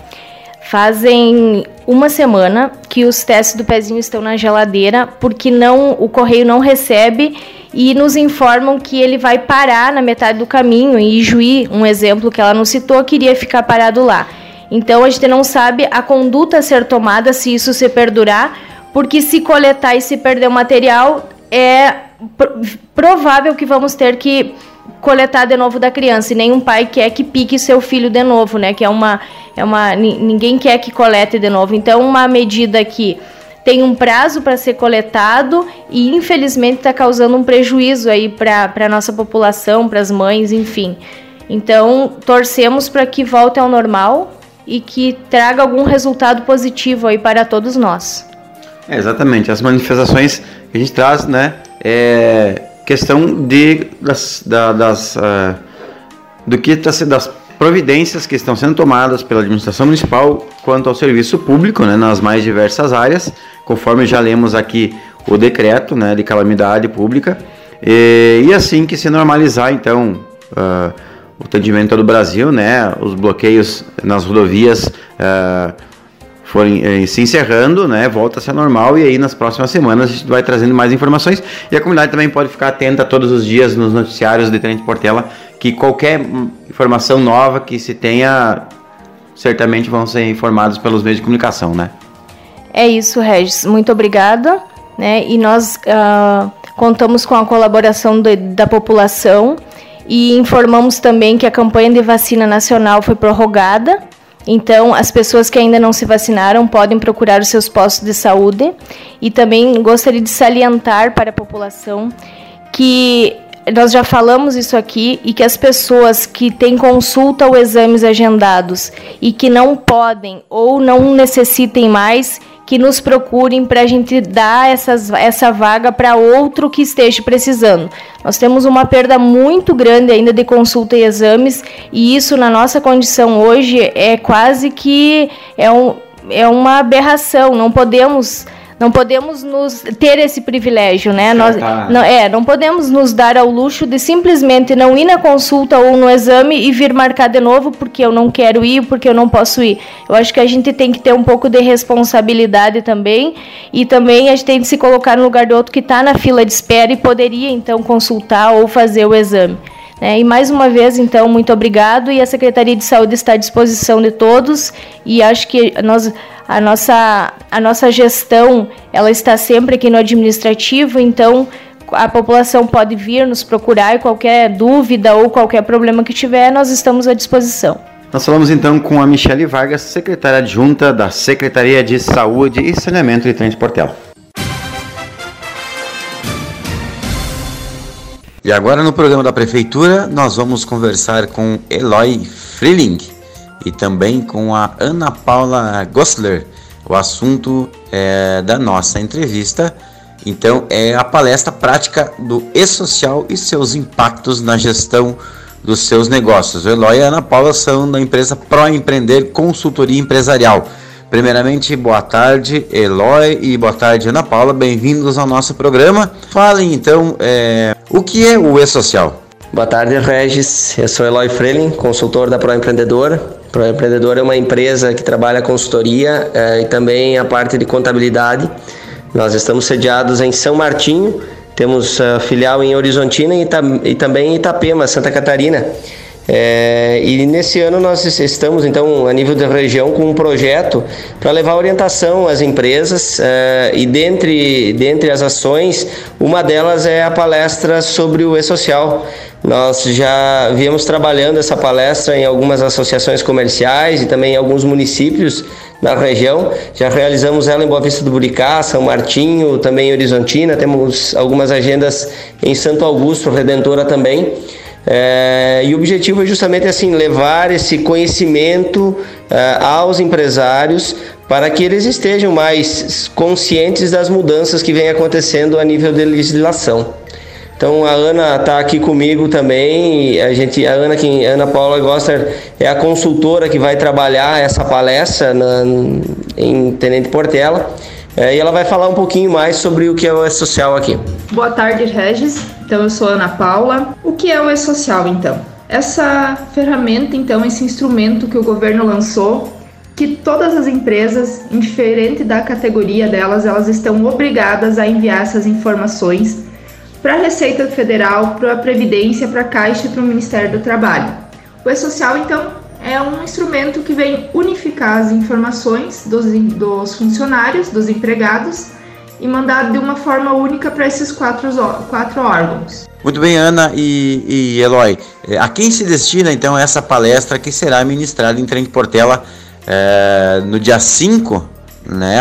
Fazem uma semana que os testes do pezinho estão na geladeira, porque não, o correio não recebe e nos informam que ele vai parar na metade do caminho. Em Juí, um exemplo que ela não citou, queria ficar parado lá. Então a gente não sabe a conduta a ser tomada se isso se perdurar, porque se coletar e se perder o material, é provável que vamos ter que coletar de novo da criança, e nenhum pai quer que pique seu filho de novo, né? Que é uma, é uma, ninguém quer que colete de novo. Então, uma medida que tem um prazo para ser coletado e, infelizmente, está causando um prejuízo aí para a nossa população, para as mães, enfim. Então, torcemos para que volte ao normal e que traga algum resultado positivo aí para todos nós. É, exatamente. As manifestações que a gente traz, né? É questão de das, da, das uh, do que está sendo, das providências que estão sendo tomadas pela administração municipal quanto ao serviço público, né, nas mais diversas áreas, conforme já lemos aqui o decreto, né, de calamidade pública, e, e assim que se normalizar, então, uh, o atendimento do Brasil, né, os bloqueios nas rodovias uh, forem eh, se encerrando, né, volta-se a normal, e aí nas próximas semanas a gente vai trazendo mais informações, e a comunidade também pode ficar atenta todos os dias nos noticiários de Tenente Portela, que qualquer informação nova que se tenha, certamente vão ser informados pelos meios de comunicação, né? É isso, Regis, muito obrigada, né, e nós uh, contamos com a colaboração de, da população, e informamos também que a campanha de vacina nacional foi prorrogada. Então, as pessoas que ainda não se vacinaram podem procurar os seus postos de saúde. E também gostaria de salientar para a população que nós já falamos isso aqui, e que as pessoas que têm consulta ou exames agendados e que não podem ou não necessitem mais, que nos procurem para a gente dar essas, essa vaga para outro que esteja precisando. Nós temos uma perda muito grande ainda de consulta e exames, e isso na nossa condição hoje é quase que é, um, é uma aberração. Não podemos... Não podemos nos ter esse privilégio, né? Nós, não, é, não podemos nos dar ao luxo de simplesmente não ir na consulta ou no exame e vir marcar de novo porque eu não quero ir, porque eu não posso ir. Eu acho que a gente tem que ter um pouco de responsabilidade também, e também a gente tem que se colocar no lugar do outro que está na fila de espera e poderia, então, consultar ou fazer o exame. É, e mais uma vez, então, muito obrigado, e a Secretaria de Saúde está à disposição de todos, e acho que nós, a, nossa, a nossa gestão, ela está sempre aqui no administrativo, então a população pode vir nos procurar, qualquer dúvida ou qualquer problema que tiver, nós estamos à disposição. Nós falamos então com a Michele Vargas, secretária adjunta da Secretaria de Saúde e Saneamento de Trem de Portela. E agora no programa da Prefeitura nós vamos conversar com Eloy Freeling e também com a Ana Paula Gossler. O assunto é, da nossa entrevista, então, é a palestra prática do E-Social e seus impactos na gestão dos seus negócios. O Eloy e a Ana Paula são da empresa Proempreender Consultoria Empresarial. Primeiramente, boa tarde, Eloy, e boa tarde, Ana Paula. Bem-vindos ao nosso programa. Falem, então, é, o que é o E-Social? Boa tarde, Regis. Eu sou Eloy Freeling, consultor da Proempreendedor. Proempreendedor é uma empresa que trabalha consultoria é, e também a parte de contabilidade. Nós estamos sediados em São Martinho, temos uh, filial em Horizontina e, Ita- e também em Itapema, Santa Catarina. É, e nesse ano nós estamos, então, a nível da região, com um projeto para levar orientação às empresas é, e dentre, dentre as ações, uma delas é a palestra sobre o E-Social. Nós já viemos trabalhando essa palestra em algumas associações comerciais e também em alguns municípios na região. Já realizamos ela em Boa Vista do Buricá, São Martinho, também em Horizontina. Temos algumas agendas em Santo Augusto, Redentora também. É, e o objetivo é justamente assim, levar esse conhecimento é, aos empresários para que eles estejam mais conscientes das mudanças que vêm acontecendo a nível de legislação. Então a Ana está aqui comigo também, a, gente, a, Ana, que, a Ana Paula Gossler é a consultora que vai trabalhar essa palestra na, em Tenente Portela, é, e ela vai falar um pouquinho mais sobre o que é o E-Social aqui. Boa tarde, Regis. Então, eu sou a Ana Paula. O que é o E-Social, então? Essa ferramenta, então, esse instrumento que o governo lançou, que todas as empresas, indiferente da categoria delas, elas estão obrigadas a enviar essas informações para a Receita Federal, para a Previdência, para a Caixa e para o Ministério do Trabalho. O E-Social, então, é um instrumento que vem unificar as informações dos, dos funcionários, dos empregados, e mandar de uma forma única para esses quatro, quatro órgãos. Muito bem, Ana e, e Eloy. A quem se destina, então, essa palestra que será ministrada em Trem de Portela é, no dia cinco, né,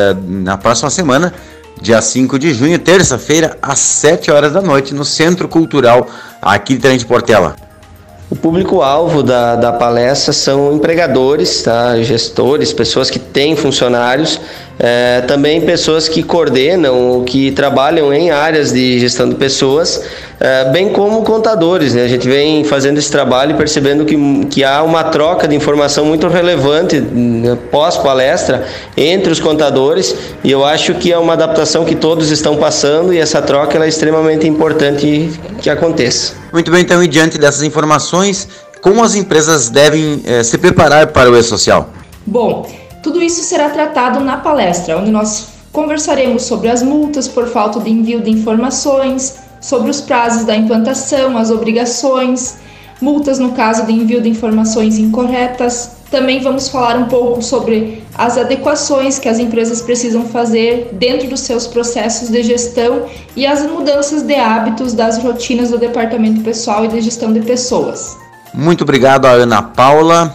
na próxima semana, dia cinco de junho, terça-feira, às sete horas da noite, no Centro Cultural aqui de Trem de Portela? O público-alvo da, da palestra são empregadores, tá? Gestores, pessoas que têm funcionários, é, também pessoas que coordenam, que trabalham em áreas de gestão de pessoas, é, bem como contadores, né? A gente vem fazendo esse trabalho e percebendo que, que há uma troca de informação muito relevante, né, pós-palestra entre os contadores, e eu acho que é uma adaptação que todos estão passando, e essa troca ela é extremamente importante que aconteça. Muito bem, então, e diante dessas informações, como as empresas devem eh, se preparar para o E-Social? Bom, tudo isso será tratado na palestra, onde nós conversaremos sobre as multas por falta de envio de informações, sobre os prazos da implantação, as obrigações, multas no caso de envio de informações incorretas. Também vamos falar um pouco sobre as adequações que as empresas precisam fazer dentro dos seus processos de gestão e as mudanças de hábitos das rotinas do Departamento Pessoal e de Gestão de Pessoas. Muito obrigado a Ana Paula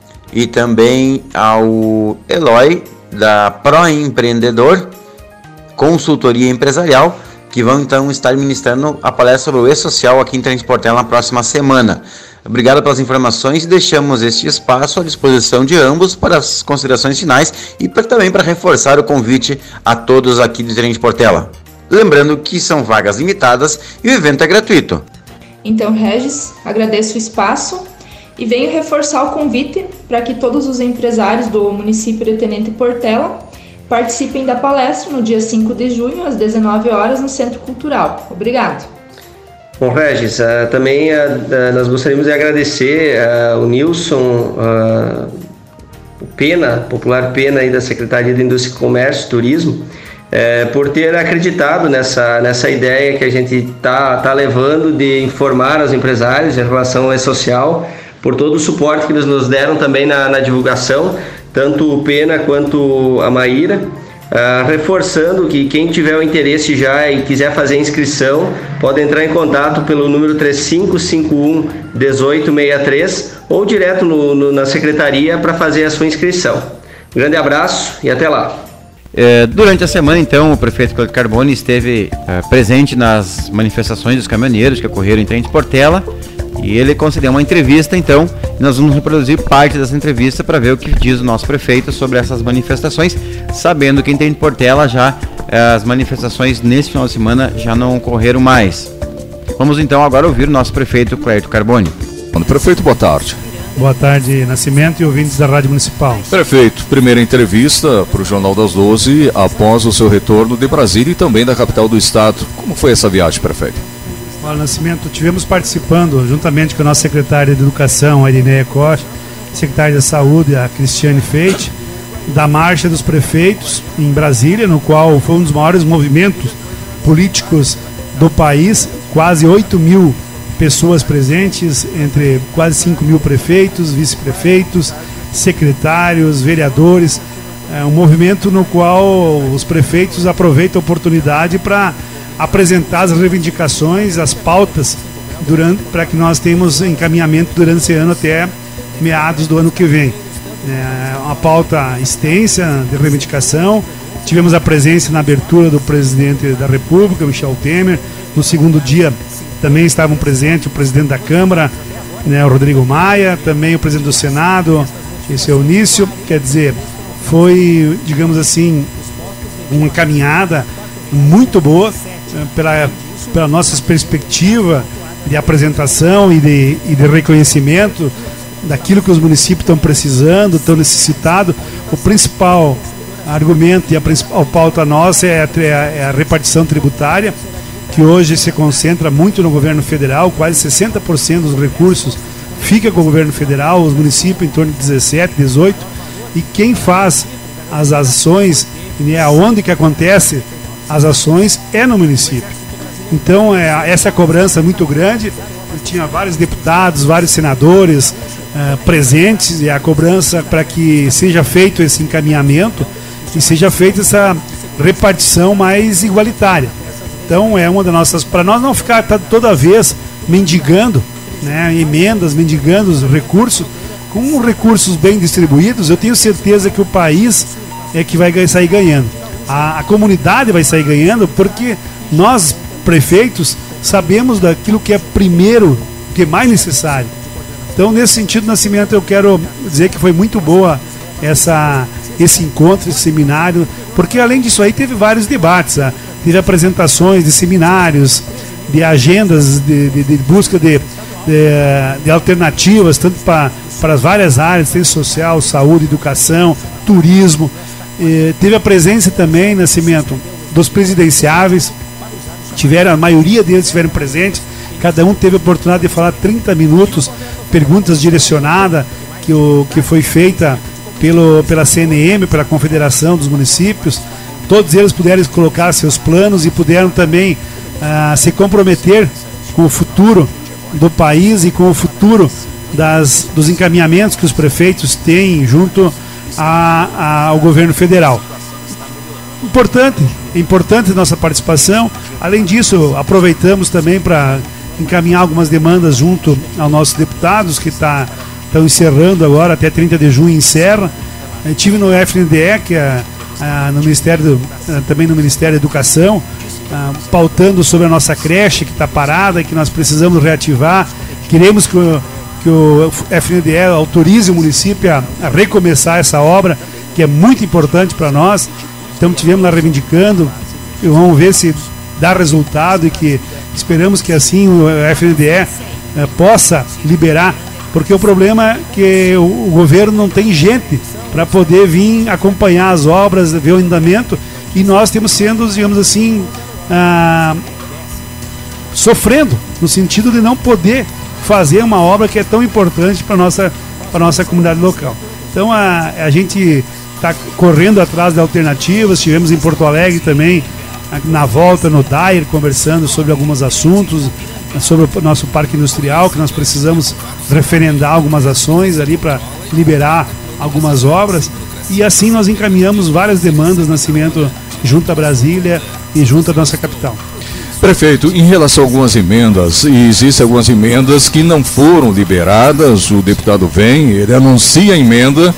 e também ao Eloy, da Proempreendedor Consultoria Empresarial, que vão então estar ministrando a palestra sobre o E-Social aqui em Trem de Portela na próxima semana. Obrigado pelas informações e deixamos este espaço à disposição de ambos para as considerações finais e pra, também para reforçar o convite a todos aqui do Trem de Portela. Lembrando que são vagas limitadas e o evento é gratuito. Então, Regis, agradeço o espaço e venho reforçar o convite para que todos os empresários do município de Tenente Portela participem da palestra no dia cinco de junho, às dezenove horas, no Centro Cultural. Obrigado. Bom, Regis, uh, também uh, uh, nós gostaríamos de agradecer uh, o Nilson, uh, o Pena, popular Pena aí da Secretaria de Indústria, Comércio e Turismo, é, por ter acreditado nessa, nessa ideia que a gente está tá levando de informar os empresários em relação ao E-Social, por todo o suporte que eles nos deram também na, na divulgação, tanto o Pena quanto a Maíra. Uh, reforçando que quem tiver o interesse já e quiser fazer a inscrição, pode entrar em contato pelo número três cinco cinco um, um oito seis três ou direto no, no, na secretaria para fazer a sua inscrição. Grande abraço e até lá. É, durante a semana, então, o prefeito Cláudio Carbone esteve é, presente nas manifestações dos caminhoneiros que ocorreram em Tenente Portela, e ele concedeu uma entrevista, então, e nós vamos reproduzir parte dessa entrevista para ver o que diz o nosso prefeito sobre essas manifestações, sabendo que em Tenente Portela já é, as manifestações nesse final de semana já não ocorreram mais. Vamos então agora ouvir o nosso prefeito Cláudio Carbone. Prefeito, boa tarde. Boa tarde, Nascimento e ouvintes da Rádio Municipal. Prefeito, primeira entrevista para o Jornal das doze após o seu retorno de Brasília e também da capital do estado. Como foi essa viagem, prefeito? Olha, Nascimento, tivemos participando, juntamente com a nossa secretária de Educação, a Irineia Costa, secretária de Saúde, a Cristiane Feite, da Marcha dos Prefeitos em Brasília, no qual foi um dos maiores movimentos políticos do país, quase oito mil pessoas presentes, entre quase cinco mil prefeitos, vice-prefeitos, secretários, vereadores. É um movimento no qual os prefeitos aproveitam a oportunidade para apresentar as reivindicações, as pautas, durante, para que nós tenhamos encaminhamento durante esse ano até meados do ano que vem. É uma pauta extensa de reivindicação. Tivemos a presença na abertura do presidente da República, Michel Temer. No segundo dia também estavam presentes o presidente da Câmara, né, o Rodrigo Maia, também o presidente do Senado, esse é o Eunício. Quer dizer, foi, digamos assim, uma caminhada muito boa pela, pela nossa perspectiva de apresentação e de, e de reconhecimento daquilo que os municípios estão precisando, estão necessitados. O principal argumento e a principal pauta nossa é a, é a repartição tributária, que hoje se concentra muito no governo federal. Quase sessenta por cento dos recursos fica com o governo federal, os municípios em torno de dezessete, dezoito, e quem faz as ações, né, aonde que acontece as ações é no município. Então é, essa cobrança é muito grande. Eu tinha vários deputados, vários senadores uh, presentes, e a cobrança para que seja feito esse encaminhamento e seja feita essa repartição mais igualitária. Então é uma das nossas, para nós não ficar toda vez mendigando, né, emendas, mendigando os recursos. Com recursos bem distribuídos, eu tenho certeza que o país é que vai sair ganhando. A, a comunidade vai sair ganhando, porque nós, prefeitos, sabemos daquilo que é primeiro, que é mais necessário. Então, nesse sentido, Nascimento, eu quero dizer que foi muito boa essa, esse encontro, esse seminário, porque além disso aí teve vários debates, tá? Teve apresentações de seminários, de agendas de, de, de busca de, de, de alternativas, tanto para para as várias áreas, ciência social, saúde, educação, turismo. E teve a presença também, Nascimento, dos presidenciáveis. Tiveram, a maioria deles estiveram presentes. Cada um teve a oportunidade de falar trinta minutos, perguntas direcionadas, que, o, que foi feita pelo, pela C N M, pela Confederação dos Municípios. Todos eles puderam colocar seus planos e puderam também ah, se comprometer com o futuro do país e com o futuro das, dos encaminhamentos que os prefeitos têm junto a, a, ao governo federal. Importante, importante a nossa participação. Além disso, aproveitamos também para encaminhar algumas demandas junto aos nossos deputados, que tá, estão encerrando agora, até trinta de junho encerra. Eu tive no F N D E, que é ah, no Ministério do, ah, também no Ministério da Educação, ah, pautando sobre a nossa creche que está parada e que nós precisamos reativar. Queremos que o, que o F N D E autorize o município a, a recomeçar essa obra, que é muito importante para nós. Então tivemos lá reivindicando, e vamos ver se dá resultado, e que esperamos que assim o F N D E eh, possa liberar, porque o problema é que o, o governo não tem gente para poder vir acompanhar as obras, ver o andamento, e nós temos sendo, digamos assim, ah, sofrendo, no sentido de não poder fazer uma obra que é tão importante para a nossa, para nossa comunidade local. Então a, a gente está correndo atrás de alternativas. Estivemos em Porto Alegre também, na volta no D A I R, conversando sobre alguns assuntos, sobre o nosso parque industrial, que nós precisamos referendar algumas ações ali para liberar algumas obras. E assim nós encaminhamos várias demandas, Nascimento, junto a Brasília e junto à nossa capital. Prefeito, em relação a algumas emendas, e existem algumas emendas que não foram liberadas, o deputado vem, ele anuncia a emenda,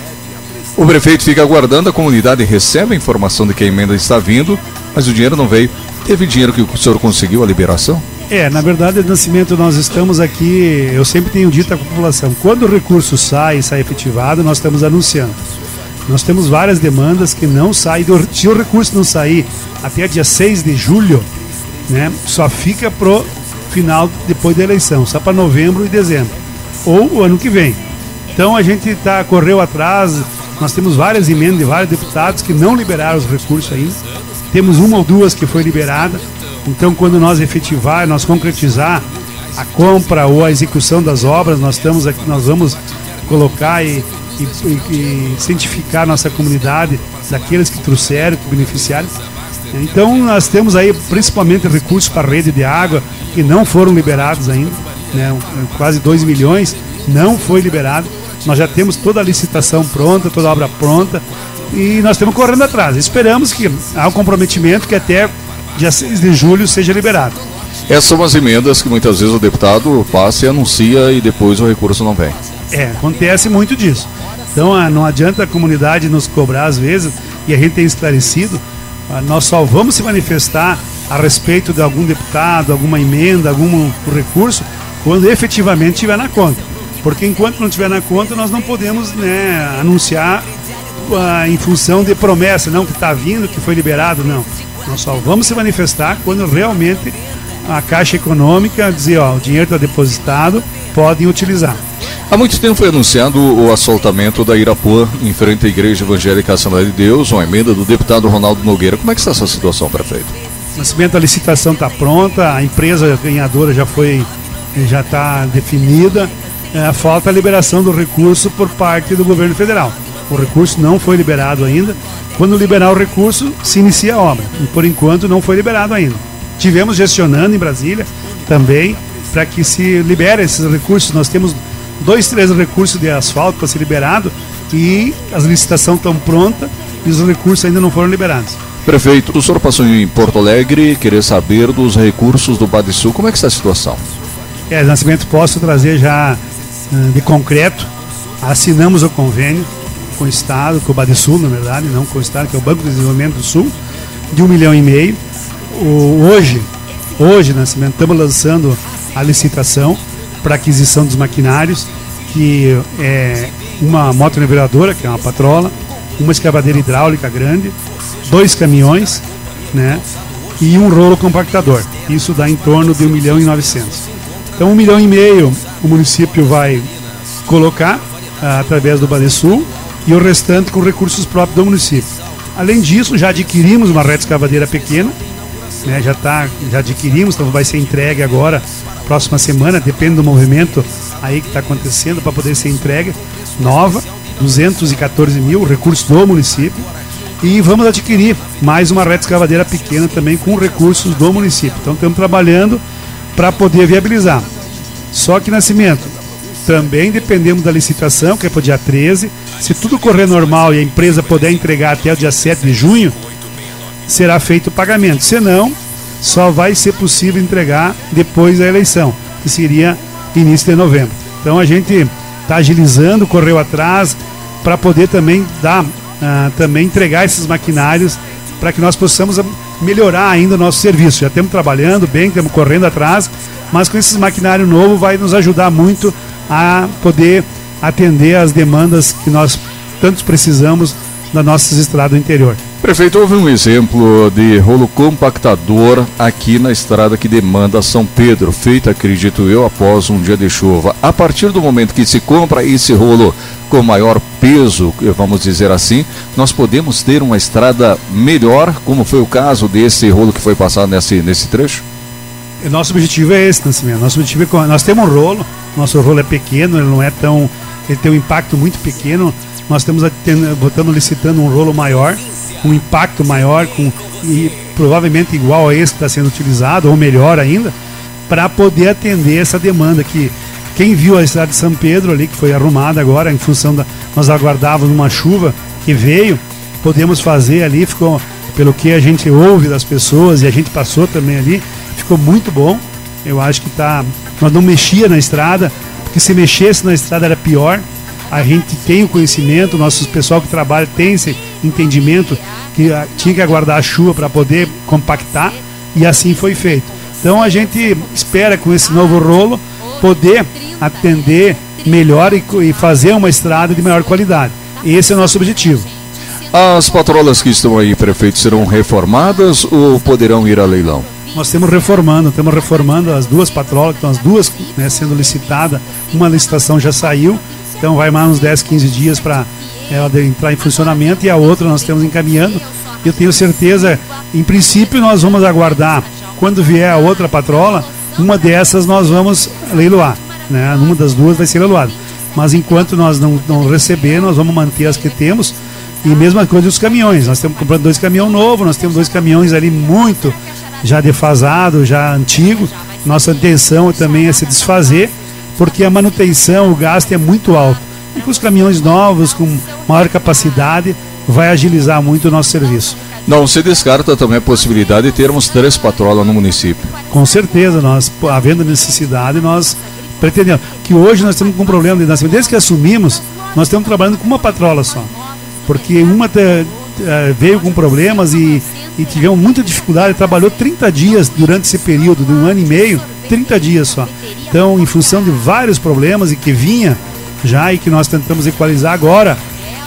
o prefeito fica aguardando, a comunidade recebe a informação de que a emenda está vindo, mas o dinheiro não veio. Teve dinheiro que o senhor conseguiu a liberação? É, na verdade, Nascimento, nós estamos aqui, eu sempre tenho dito à população, quando o recurso sai e sai efetivado, nós estamos anunciando. Nós temos várias demandas que não saem, se o recurso não sair até dia seis de julho, né, só fica pro final, depois da eleição, só para novembro e dezembro, ou o ano que vem. Então a gente tá, correu atrás, nós temos várias emendas de vários deputados que não liberaram os recursos ainda, temos uma ou duas que foi liberada. Então quando nós efetivar, nós concretizar a compra ou a execução das obras, nós, estamos aqui, nós vamos colocar e, e, e cientificar nossa comunidade daqueles que trouxeram, que beneficiaram. Então nós temos aí principalmente recursos para a rede de água que não foram liberados ainda, né? Quase dois milhões não foi liberado. Nós já temos toda a licitação pronta, toda a obra pronta e nós estamos correndo atrás. Esperamos que há um comprometimento que até dia seis de julho seja liberado. Essas são as emendas que muitas vezes o deputado passa e anuncia e depois o recurso não vem. É, acontece muito disso. Então não adianta a comunidade nos cobrar às vezes, e a gente tem esclarecido, nós só vamos se manifestar a respeito de algum deputado, alguma emenda, algum recurso, quando efetivamente estiver na conta. Porque enquanto não estiver na conta, nós não podemos, né, anunciar uh, em função de promessa, não que está vindo, que foi liberado, não. Nós só vamos se manifestar quando realmente a Caixa Econômica dizer, ó, o dinheiro está depositado, podem utilizar. Há muito tempo foi anunciado o assaltamento da Irapuã em frente à Igreja Evangélica Assembleia de Deus, uma emenda do deputado Ronaldo Nogueira. Como é que está essa situação, prefeito? Nascimento, a licitação está pronta, a empresa ganhadora já foi, já está definida, é, falta a liberação do recurso por parte do governo federal. O recurso não foi liberado ainda. Quando liberar o recurso, se inicia a obra. E por enquanto não foi liberado ainda. Tivemos gestionando em Brasília também para que se libere esses recursos. Nós temos dois, três recursos de asfalto para ser liberado e as licitações estão prontas e os recursos ainda não foram liberados. Prefeito, o senhor passou em Porto Alegre, querer saber dos recursos do Badesul. Como é que está a situação? É, Nascimento, posso trazer já de concreto. Assinamos o convênio com o Estado, com o Badesul, na verdade, não com o Estado, que é o Banco de Desenvolvimento do Sul, de um milhão e meio. O, hoje, hoje, Nascimento, estamos lançando a licitação para aquisição dos maquinários, que é uma motoniveladora, que é uma patrola, uma escavadeira hidráulica grande, dois caminhões, né, e um rolo compactador. Isso dá em torno de um milhão e novecentos. Então, um milhão e meio o município vai colocar ah, através do Badesul e o restante com recursos próprios do município. Além disso, já adquirimos uma reta escavadeira pequena, né, já, tá, já adquirimos, então vai ser entregue agora, próxima semana, depende do movimento aí que está acontecendo para poder ser entregue, nova, duzentos e quatorze mil, recursos do município, e vamos adquirir mais uma reta escavadeira pequena também com recursos do município. Então estamos trabalhando para poder viabilizar. Só que, Nascimento, também dependemos da licitação, que é para o dia treze. Se tudo correr normal e a empresa puder entregar até o dia sete de junho, será feito o pagamento. Senão, só vai ser possível entregar depois da eleição, que seria início de novembro. Então a gente está agilizando, correu atrás, para poder também dar, uh, também entregar esses maquinários para que nós possamos melhorar ainda o nosso serviço. Já estamos trabalhando bem, estamos correndo atrás, mas com esses maquinários novos vai nos ajudar muito a poder atender as demandas que nós tantos precisamos das nossas estradas do interior. Prefeito, houve um exemplo de rolo compactador aqui na estrada que demanda São Pedro, feita, acredito eu, após um dia de chuva. A partir do momento que se compra esse rolo com maior peso, vamos dizer assim, nós podemos ter uma estrada melhor, como foi o caso desse rolo que foi passado nesse, nesse trecho? O nosso objetivo é esse, Nascimento. Nosso objetivo é, nós temos um rolo, nosso rolo é pequeno, ele não é tão, ele tem um impacto muito pequeno, nós estamos, estamos licitando um rolo maior, um impacto maior, com, e provavelmente igual a esse que está sendo utilizado, ou melhor ainda, para poder atender essa demanda que quem viu a estrada de São Pedro ali, que foi arrumada agora, em função da... Nós aguardávamos uma chuva que veio, podemos fazer ali, ficou, pelo que a gente ouve das pessoas, e a gente passou também ali, ficou muito bom. Eu acho que tá... Nós não mexia na estrada, porque se mexesse na estrada era pior. A gente tem o conhecimento, o nosso pessoal que trabalha tem esse entendimento que a, tinha que aguardar a chuva para poder compactar, e assim foi feito. Então a gente espera com esse novo rolo poder atender melhor e, e fazer uma estrada de maior qualidade. Esse é o nosso objetivo. As patrolas que estão aí, prefeito, serão reformadas ou poderão ir a leilão? Nós estamos reformando, estamos reformando as duas patrolas, estão as duas, né, sendo licitadas. Uma licitação já saiu, então vai mais uns dez, quinze dias para ela entrar em funcionamento, e a outra nós estamos encaminhando. Eu tenho certeza, em princípio nós vamos aguardar, quando vier a outra patrola, uma dessas nós vamos leiloar, né? Uma das duas vai ser leiloada. Mas enquanto nós não, não receber, nós vamos manter as que temos. E mesma coisa dos caminhões, nós estamos comprando dois caminhões novos, nós temos dois caminhões ali muito já defasados, já antigos. Nossa intenção também é se desfazer, porque a manutenção, o gasto é muito alto. E com os caminhões novos, com maior capacidade, vai agilizar muito o nosso serviço. Não se descarta também a possibilidade de termos três patrolas no município. Com certeza, nós, havendo necessidade, nós pretendemos. Que hoje nós temos um problema de nascimento. Desde que assumimos, nós estamos trabalhando com uma patrola só. Porque uma te, te, veio com problemas e, e tivemos muita dificuldade. Trabalhou trinta dias durante esse período, de um ano e meio, trinta dias só. Então, em função de vários problemas e que vinha já e que nós tentamos equalizar agora,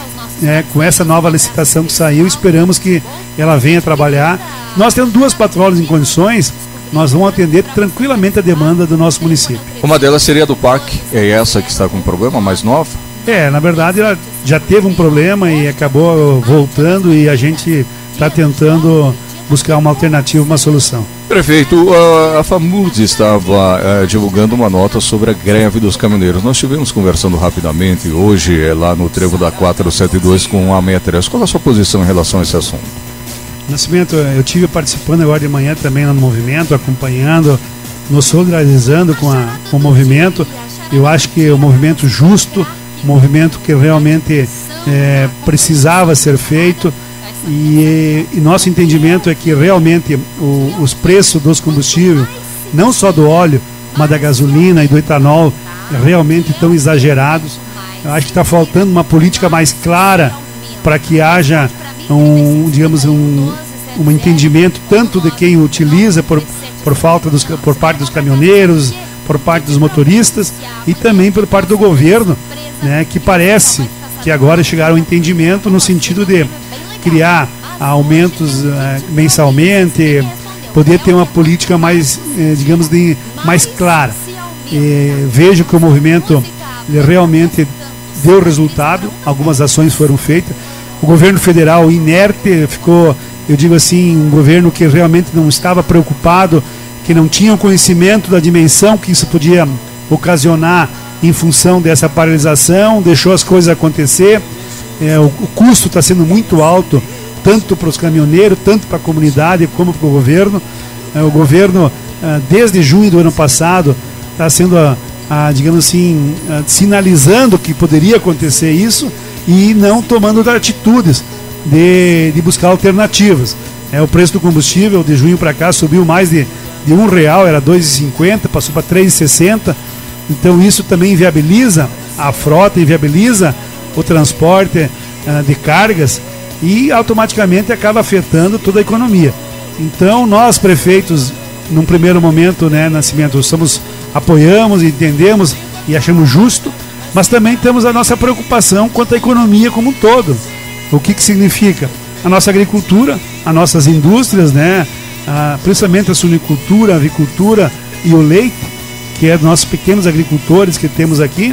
É, com essa nova licitação que saiu, esperamos que ela venha trabalhar. Nós temos duas patrolas em condições, nós vamos atender tranquilamente a demanda do nosso município. Uma delas seria a do P A C, é essa que está com problema, mais nova? É, na verdade ela já teve um problema e acabou voltando, e a gente está tentando buscar uma alternativa, uma solução. Prefeito, a, a FAMURS estava é, divulgando uma nota sobre a greve dos caminhoneiros. Nós estivemos conversando rapidamente hoje é, lá no trevo da quatrocentos e setenta e dois com a sessenta e três. Qual é a sua posição em relação a esse assunto? Nascimento, eu estive participando agora de manhã também no movimento, acompanhando, nos solidarizando com, a, com o movimento. Eu acho que é um movimento justo, um movimento que realmente é, precisava ser feito. E, e nosso entendimento é que realmente o, os preços dos combustíveis, não só do óleo, mas da gasolina e do etanol, realmente estão exagerados. Eu acho que está faltando uma política mais clara para que haja um, digamos, um, um entendimento tanto de quem utiliza por, por falta dos, por parte dos caminhoneiros, por parte dos motoristas e também por parte do governo, né, que parece que agora chegaram ao entendimento no sentido de criar aumentos uh, mensalmente, poder ter uma política mais, eh, digamos, de, mais clara. E vejo que o movimento realmente deu resultado, algumas ações foram feitas. O governo federal inerte ficou, eu digo assim, um governo que realmente não estava preocupado, que não tinha o conhecimento da dimensão que isso podia ocasionar em função dessa paralisação, deixou as coisas acontecer. É, o, o custo está sendo muito alto, tanto para os caminhoneiros, tanto para a comunidade, como para o governo. É, o governo, é, desde junho do ano passado, está sendo, a, a, digamos assim, a, sinalizando que poderia acontecer isso e não tomando atitudes de, de buscar alternativas. É, o preço do combustível de junho para cá subiu mais de, de um real, era dois reais e cinquenta, passou para três reais e sessenta. Então isso também inviabiliza a frota, inviabiliza o transporte uh, de cargas e automaticamente acaba afetando toda a economia. Então nós, prefeitos, num primeiro momento, né, Nascimento, estamos, apoiamos, entendemos e achamos justo, mas também temos a nossa preocupação quanto à economia como um todo. O que que significa? A nossa agricultura, as nossas indústrias, né, a, principalmente a suinicultura, a avicultura e o leite, que é dos nossos pequenos agricultores que temos aqui,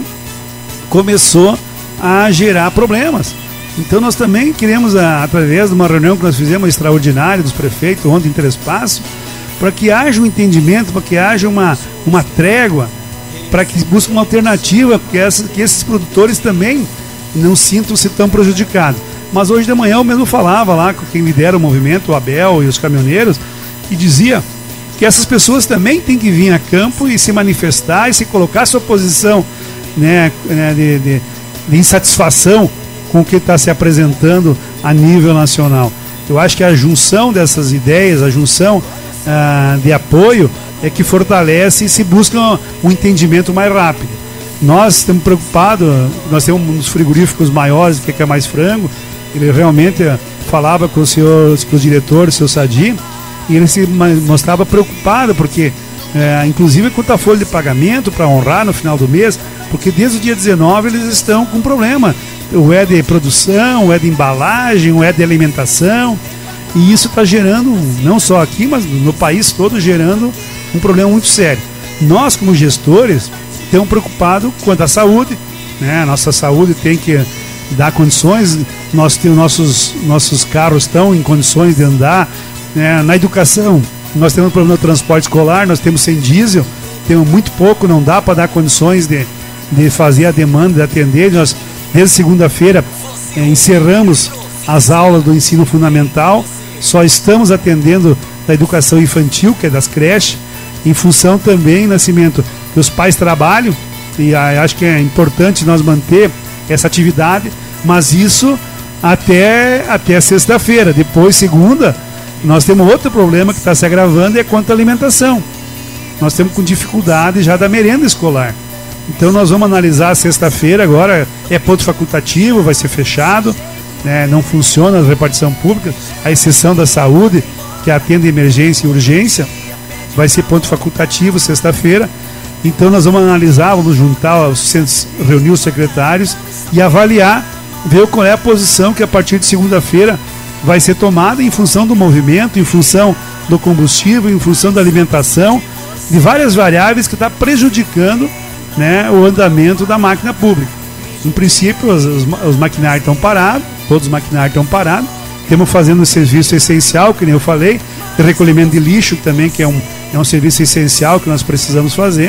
começou a gerar problemas. Então nós também queremos, através de uma reunião que nós fizemos extraordinária dos prefeitos ontem em Três Passos, para que haja um entendimento, para que haja uma, uma trégua, para que busque uma alternativa, porque essa, que esses produtores também não sintam-se tão prejudicados. Mas hoje de manhã eu mesmo falava lá com quem lidera o movimento, o Abel e os caminhoneiros, e dizia que essas pessoas também têm que vir a campo e se manifestar e se colocar à sua posição, né, de, de, de insatisfação com o que está se apresentando a nível nacional. Eu acho que a junção dessas ideias, a junção ah, de apoio é que fortalece e se busca um entendimento mais rápido. Nós estamos preocupados, nós temos um dos frigoríficos maiores, que é mais frango, ele realmente falava com o senhor, com o diretor, o senhor Sadi, e ele se mostrava preocupado, porque é, inclusive quanto à folha de pagamento para honrar no final do mês, porque desde o dia dezenove eles estão com problema. O é de produção, o é de embalagem, o é de alimentação, e isso está gerando, não só aqui, mas no país todo, gerando um problema muito sério. Nós, como gestores, estamos preocupados quanto à saúde, né? A nossa saúde tem que dar condições, nós temos, nossos, nossos carros estão em condições de andar, né? Na educação, nós temos problema no transporte escolar, nós temos sem diesel, temos muito pouco, não dá para dar condições de, de fazer a demanda, de atender. Nós, desde segunda-feira, eh, encerramos as aulas do ensino fundamental, só estamos atendendo da educação infantil, que é das creches, em função também, Nascimento, que os pais trabalham, e ah, acho que é importante nós manter essa atividade, mas isso até, até sexta-feira. Depois, segunda, nós temos outro problema que está se agravando, e é quanto à alimentação. Nós temos com dificuldade já da merenda escolar. Então nós vamos analisar sexta-feira, agora é ponto facultativo, vai ser fechado, né, não funciona a repartição pública, a exceção da saúde, que atende emergência e urgência, vai ser ponto facultativo sexta-feira. Então nós vamos analisar, vamos juntar, reunir os secretários e avaliar, ver qual é a posição que a partir de segunda-feira vai ser tomada em função do movimento, em função do combustível, em função da alimentação, de várias variáveis que está prejudicando, né, o andamento da máquina pública. Em princípio, os, os, os maquinários estão parados, todos os maquinários estão parados, temos fazendo um serviço essencial, que nem eu falei, de recolhimento de lixo também, que é um, é um serviço essencial que nós precisamos fazer,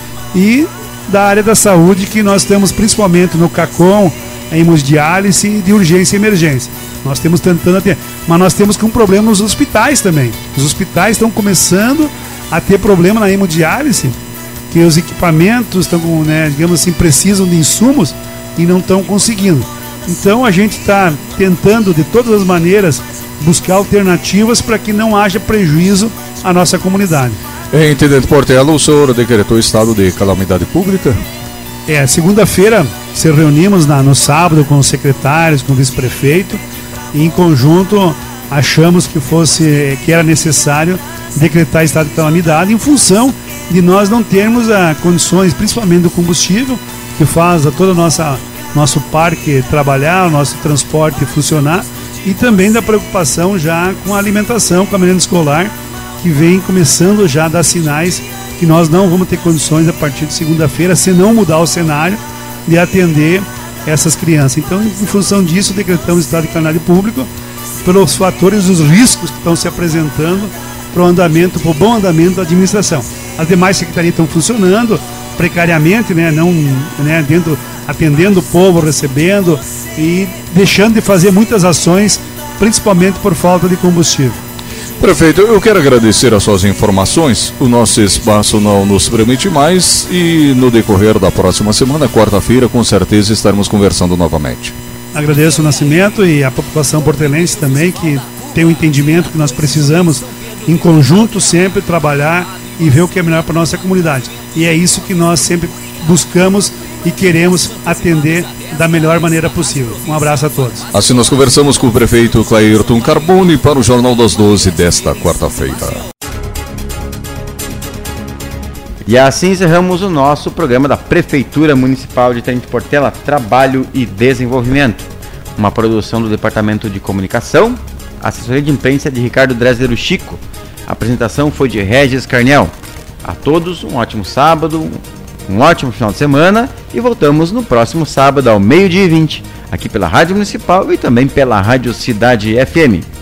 e da área da saúde, que nós temos principalmente no CACOM, a hemodiálise de urgência e emergência. Nós temos tentando ter, mas nós temos um problema nos hospitais também. Os hospitais estão começando a ter problema na hemodiálise, que os equipamentos estão, né, digamos assim, precisam de insumos e não estão conseguindo. Então a gente está tentando de todas as maneiras buscar alternativas para que não haja prejuízo à nossa comunidade. É, Intendente Portela, o senhor decretou estado de calamidade pública? É, segunda-feira se reunimos na, no sábado com os secretários, com o vice-prefeito, e em conjunto achamos que fosse, que era necessário decretar estado de calamidade em função de nós não termos a, condições, principalmente do combustível, que faz a todo o nossa, nosso parque trabalhar, o nosso transporte funcionar, e também da preocupação já com a alimentação, com a merenda escolar, que vem começando já a dar sinais que nós não vamos ter condições a partir de segunda-feira, se não mudar o cenário, de atender essas crianças. Então, em função disso, decretamos estado de calamidade público pelos fatores, os riscos que estão se apresentando para o andamento, para o bom andamento da administração. As demais secretarias estão funcionando precariamente, né, não, né, dentro, atendendo o povo, recebendo e deixando de fazer muitas ações, principalmente por falta de combustível. Prefeito, eu quero agradecer as suas informações. O nosso espaço não nos permite mais e no decorrer da próxima semana, quarta-feira, com certeza estaremos conversando novamente. Agradeço o Nascimento e a população portelense também, que tem o entendimento que nós precisamos, em conjunto, sempre trabalhar e ver o que é melhor para a nossa comunidade. E é isso que nós sempre buscamos e queremos atender da melhor maneira possível. Um abraço a todos. Assim nós conversamos com o prefeito Clairton Carbone para o Jornal das doze desta quarta-feira. E assim encerramos o nosso programa da Prefeitura Municipal de Tenente Portela, Trabalho e Desenvolvimento. Uma produção do Departamento de Comunicação, assessoria de imprensa de Ricardo Dresler o Chico. A apresentação foi de Regis Carnel. A todos um ótimo sábado, um ótimo final de semana e voltamos no próximo sábado ao meio-dia e vinte, aqui pela Rádio Municipal e também pela Rádio Cidade F M.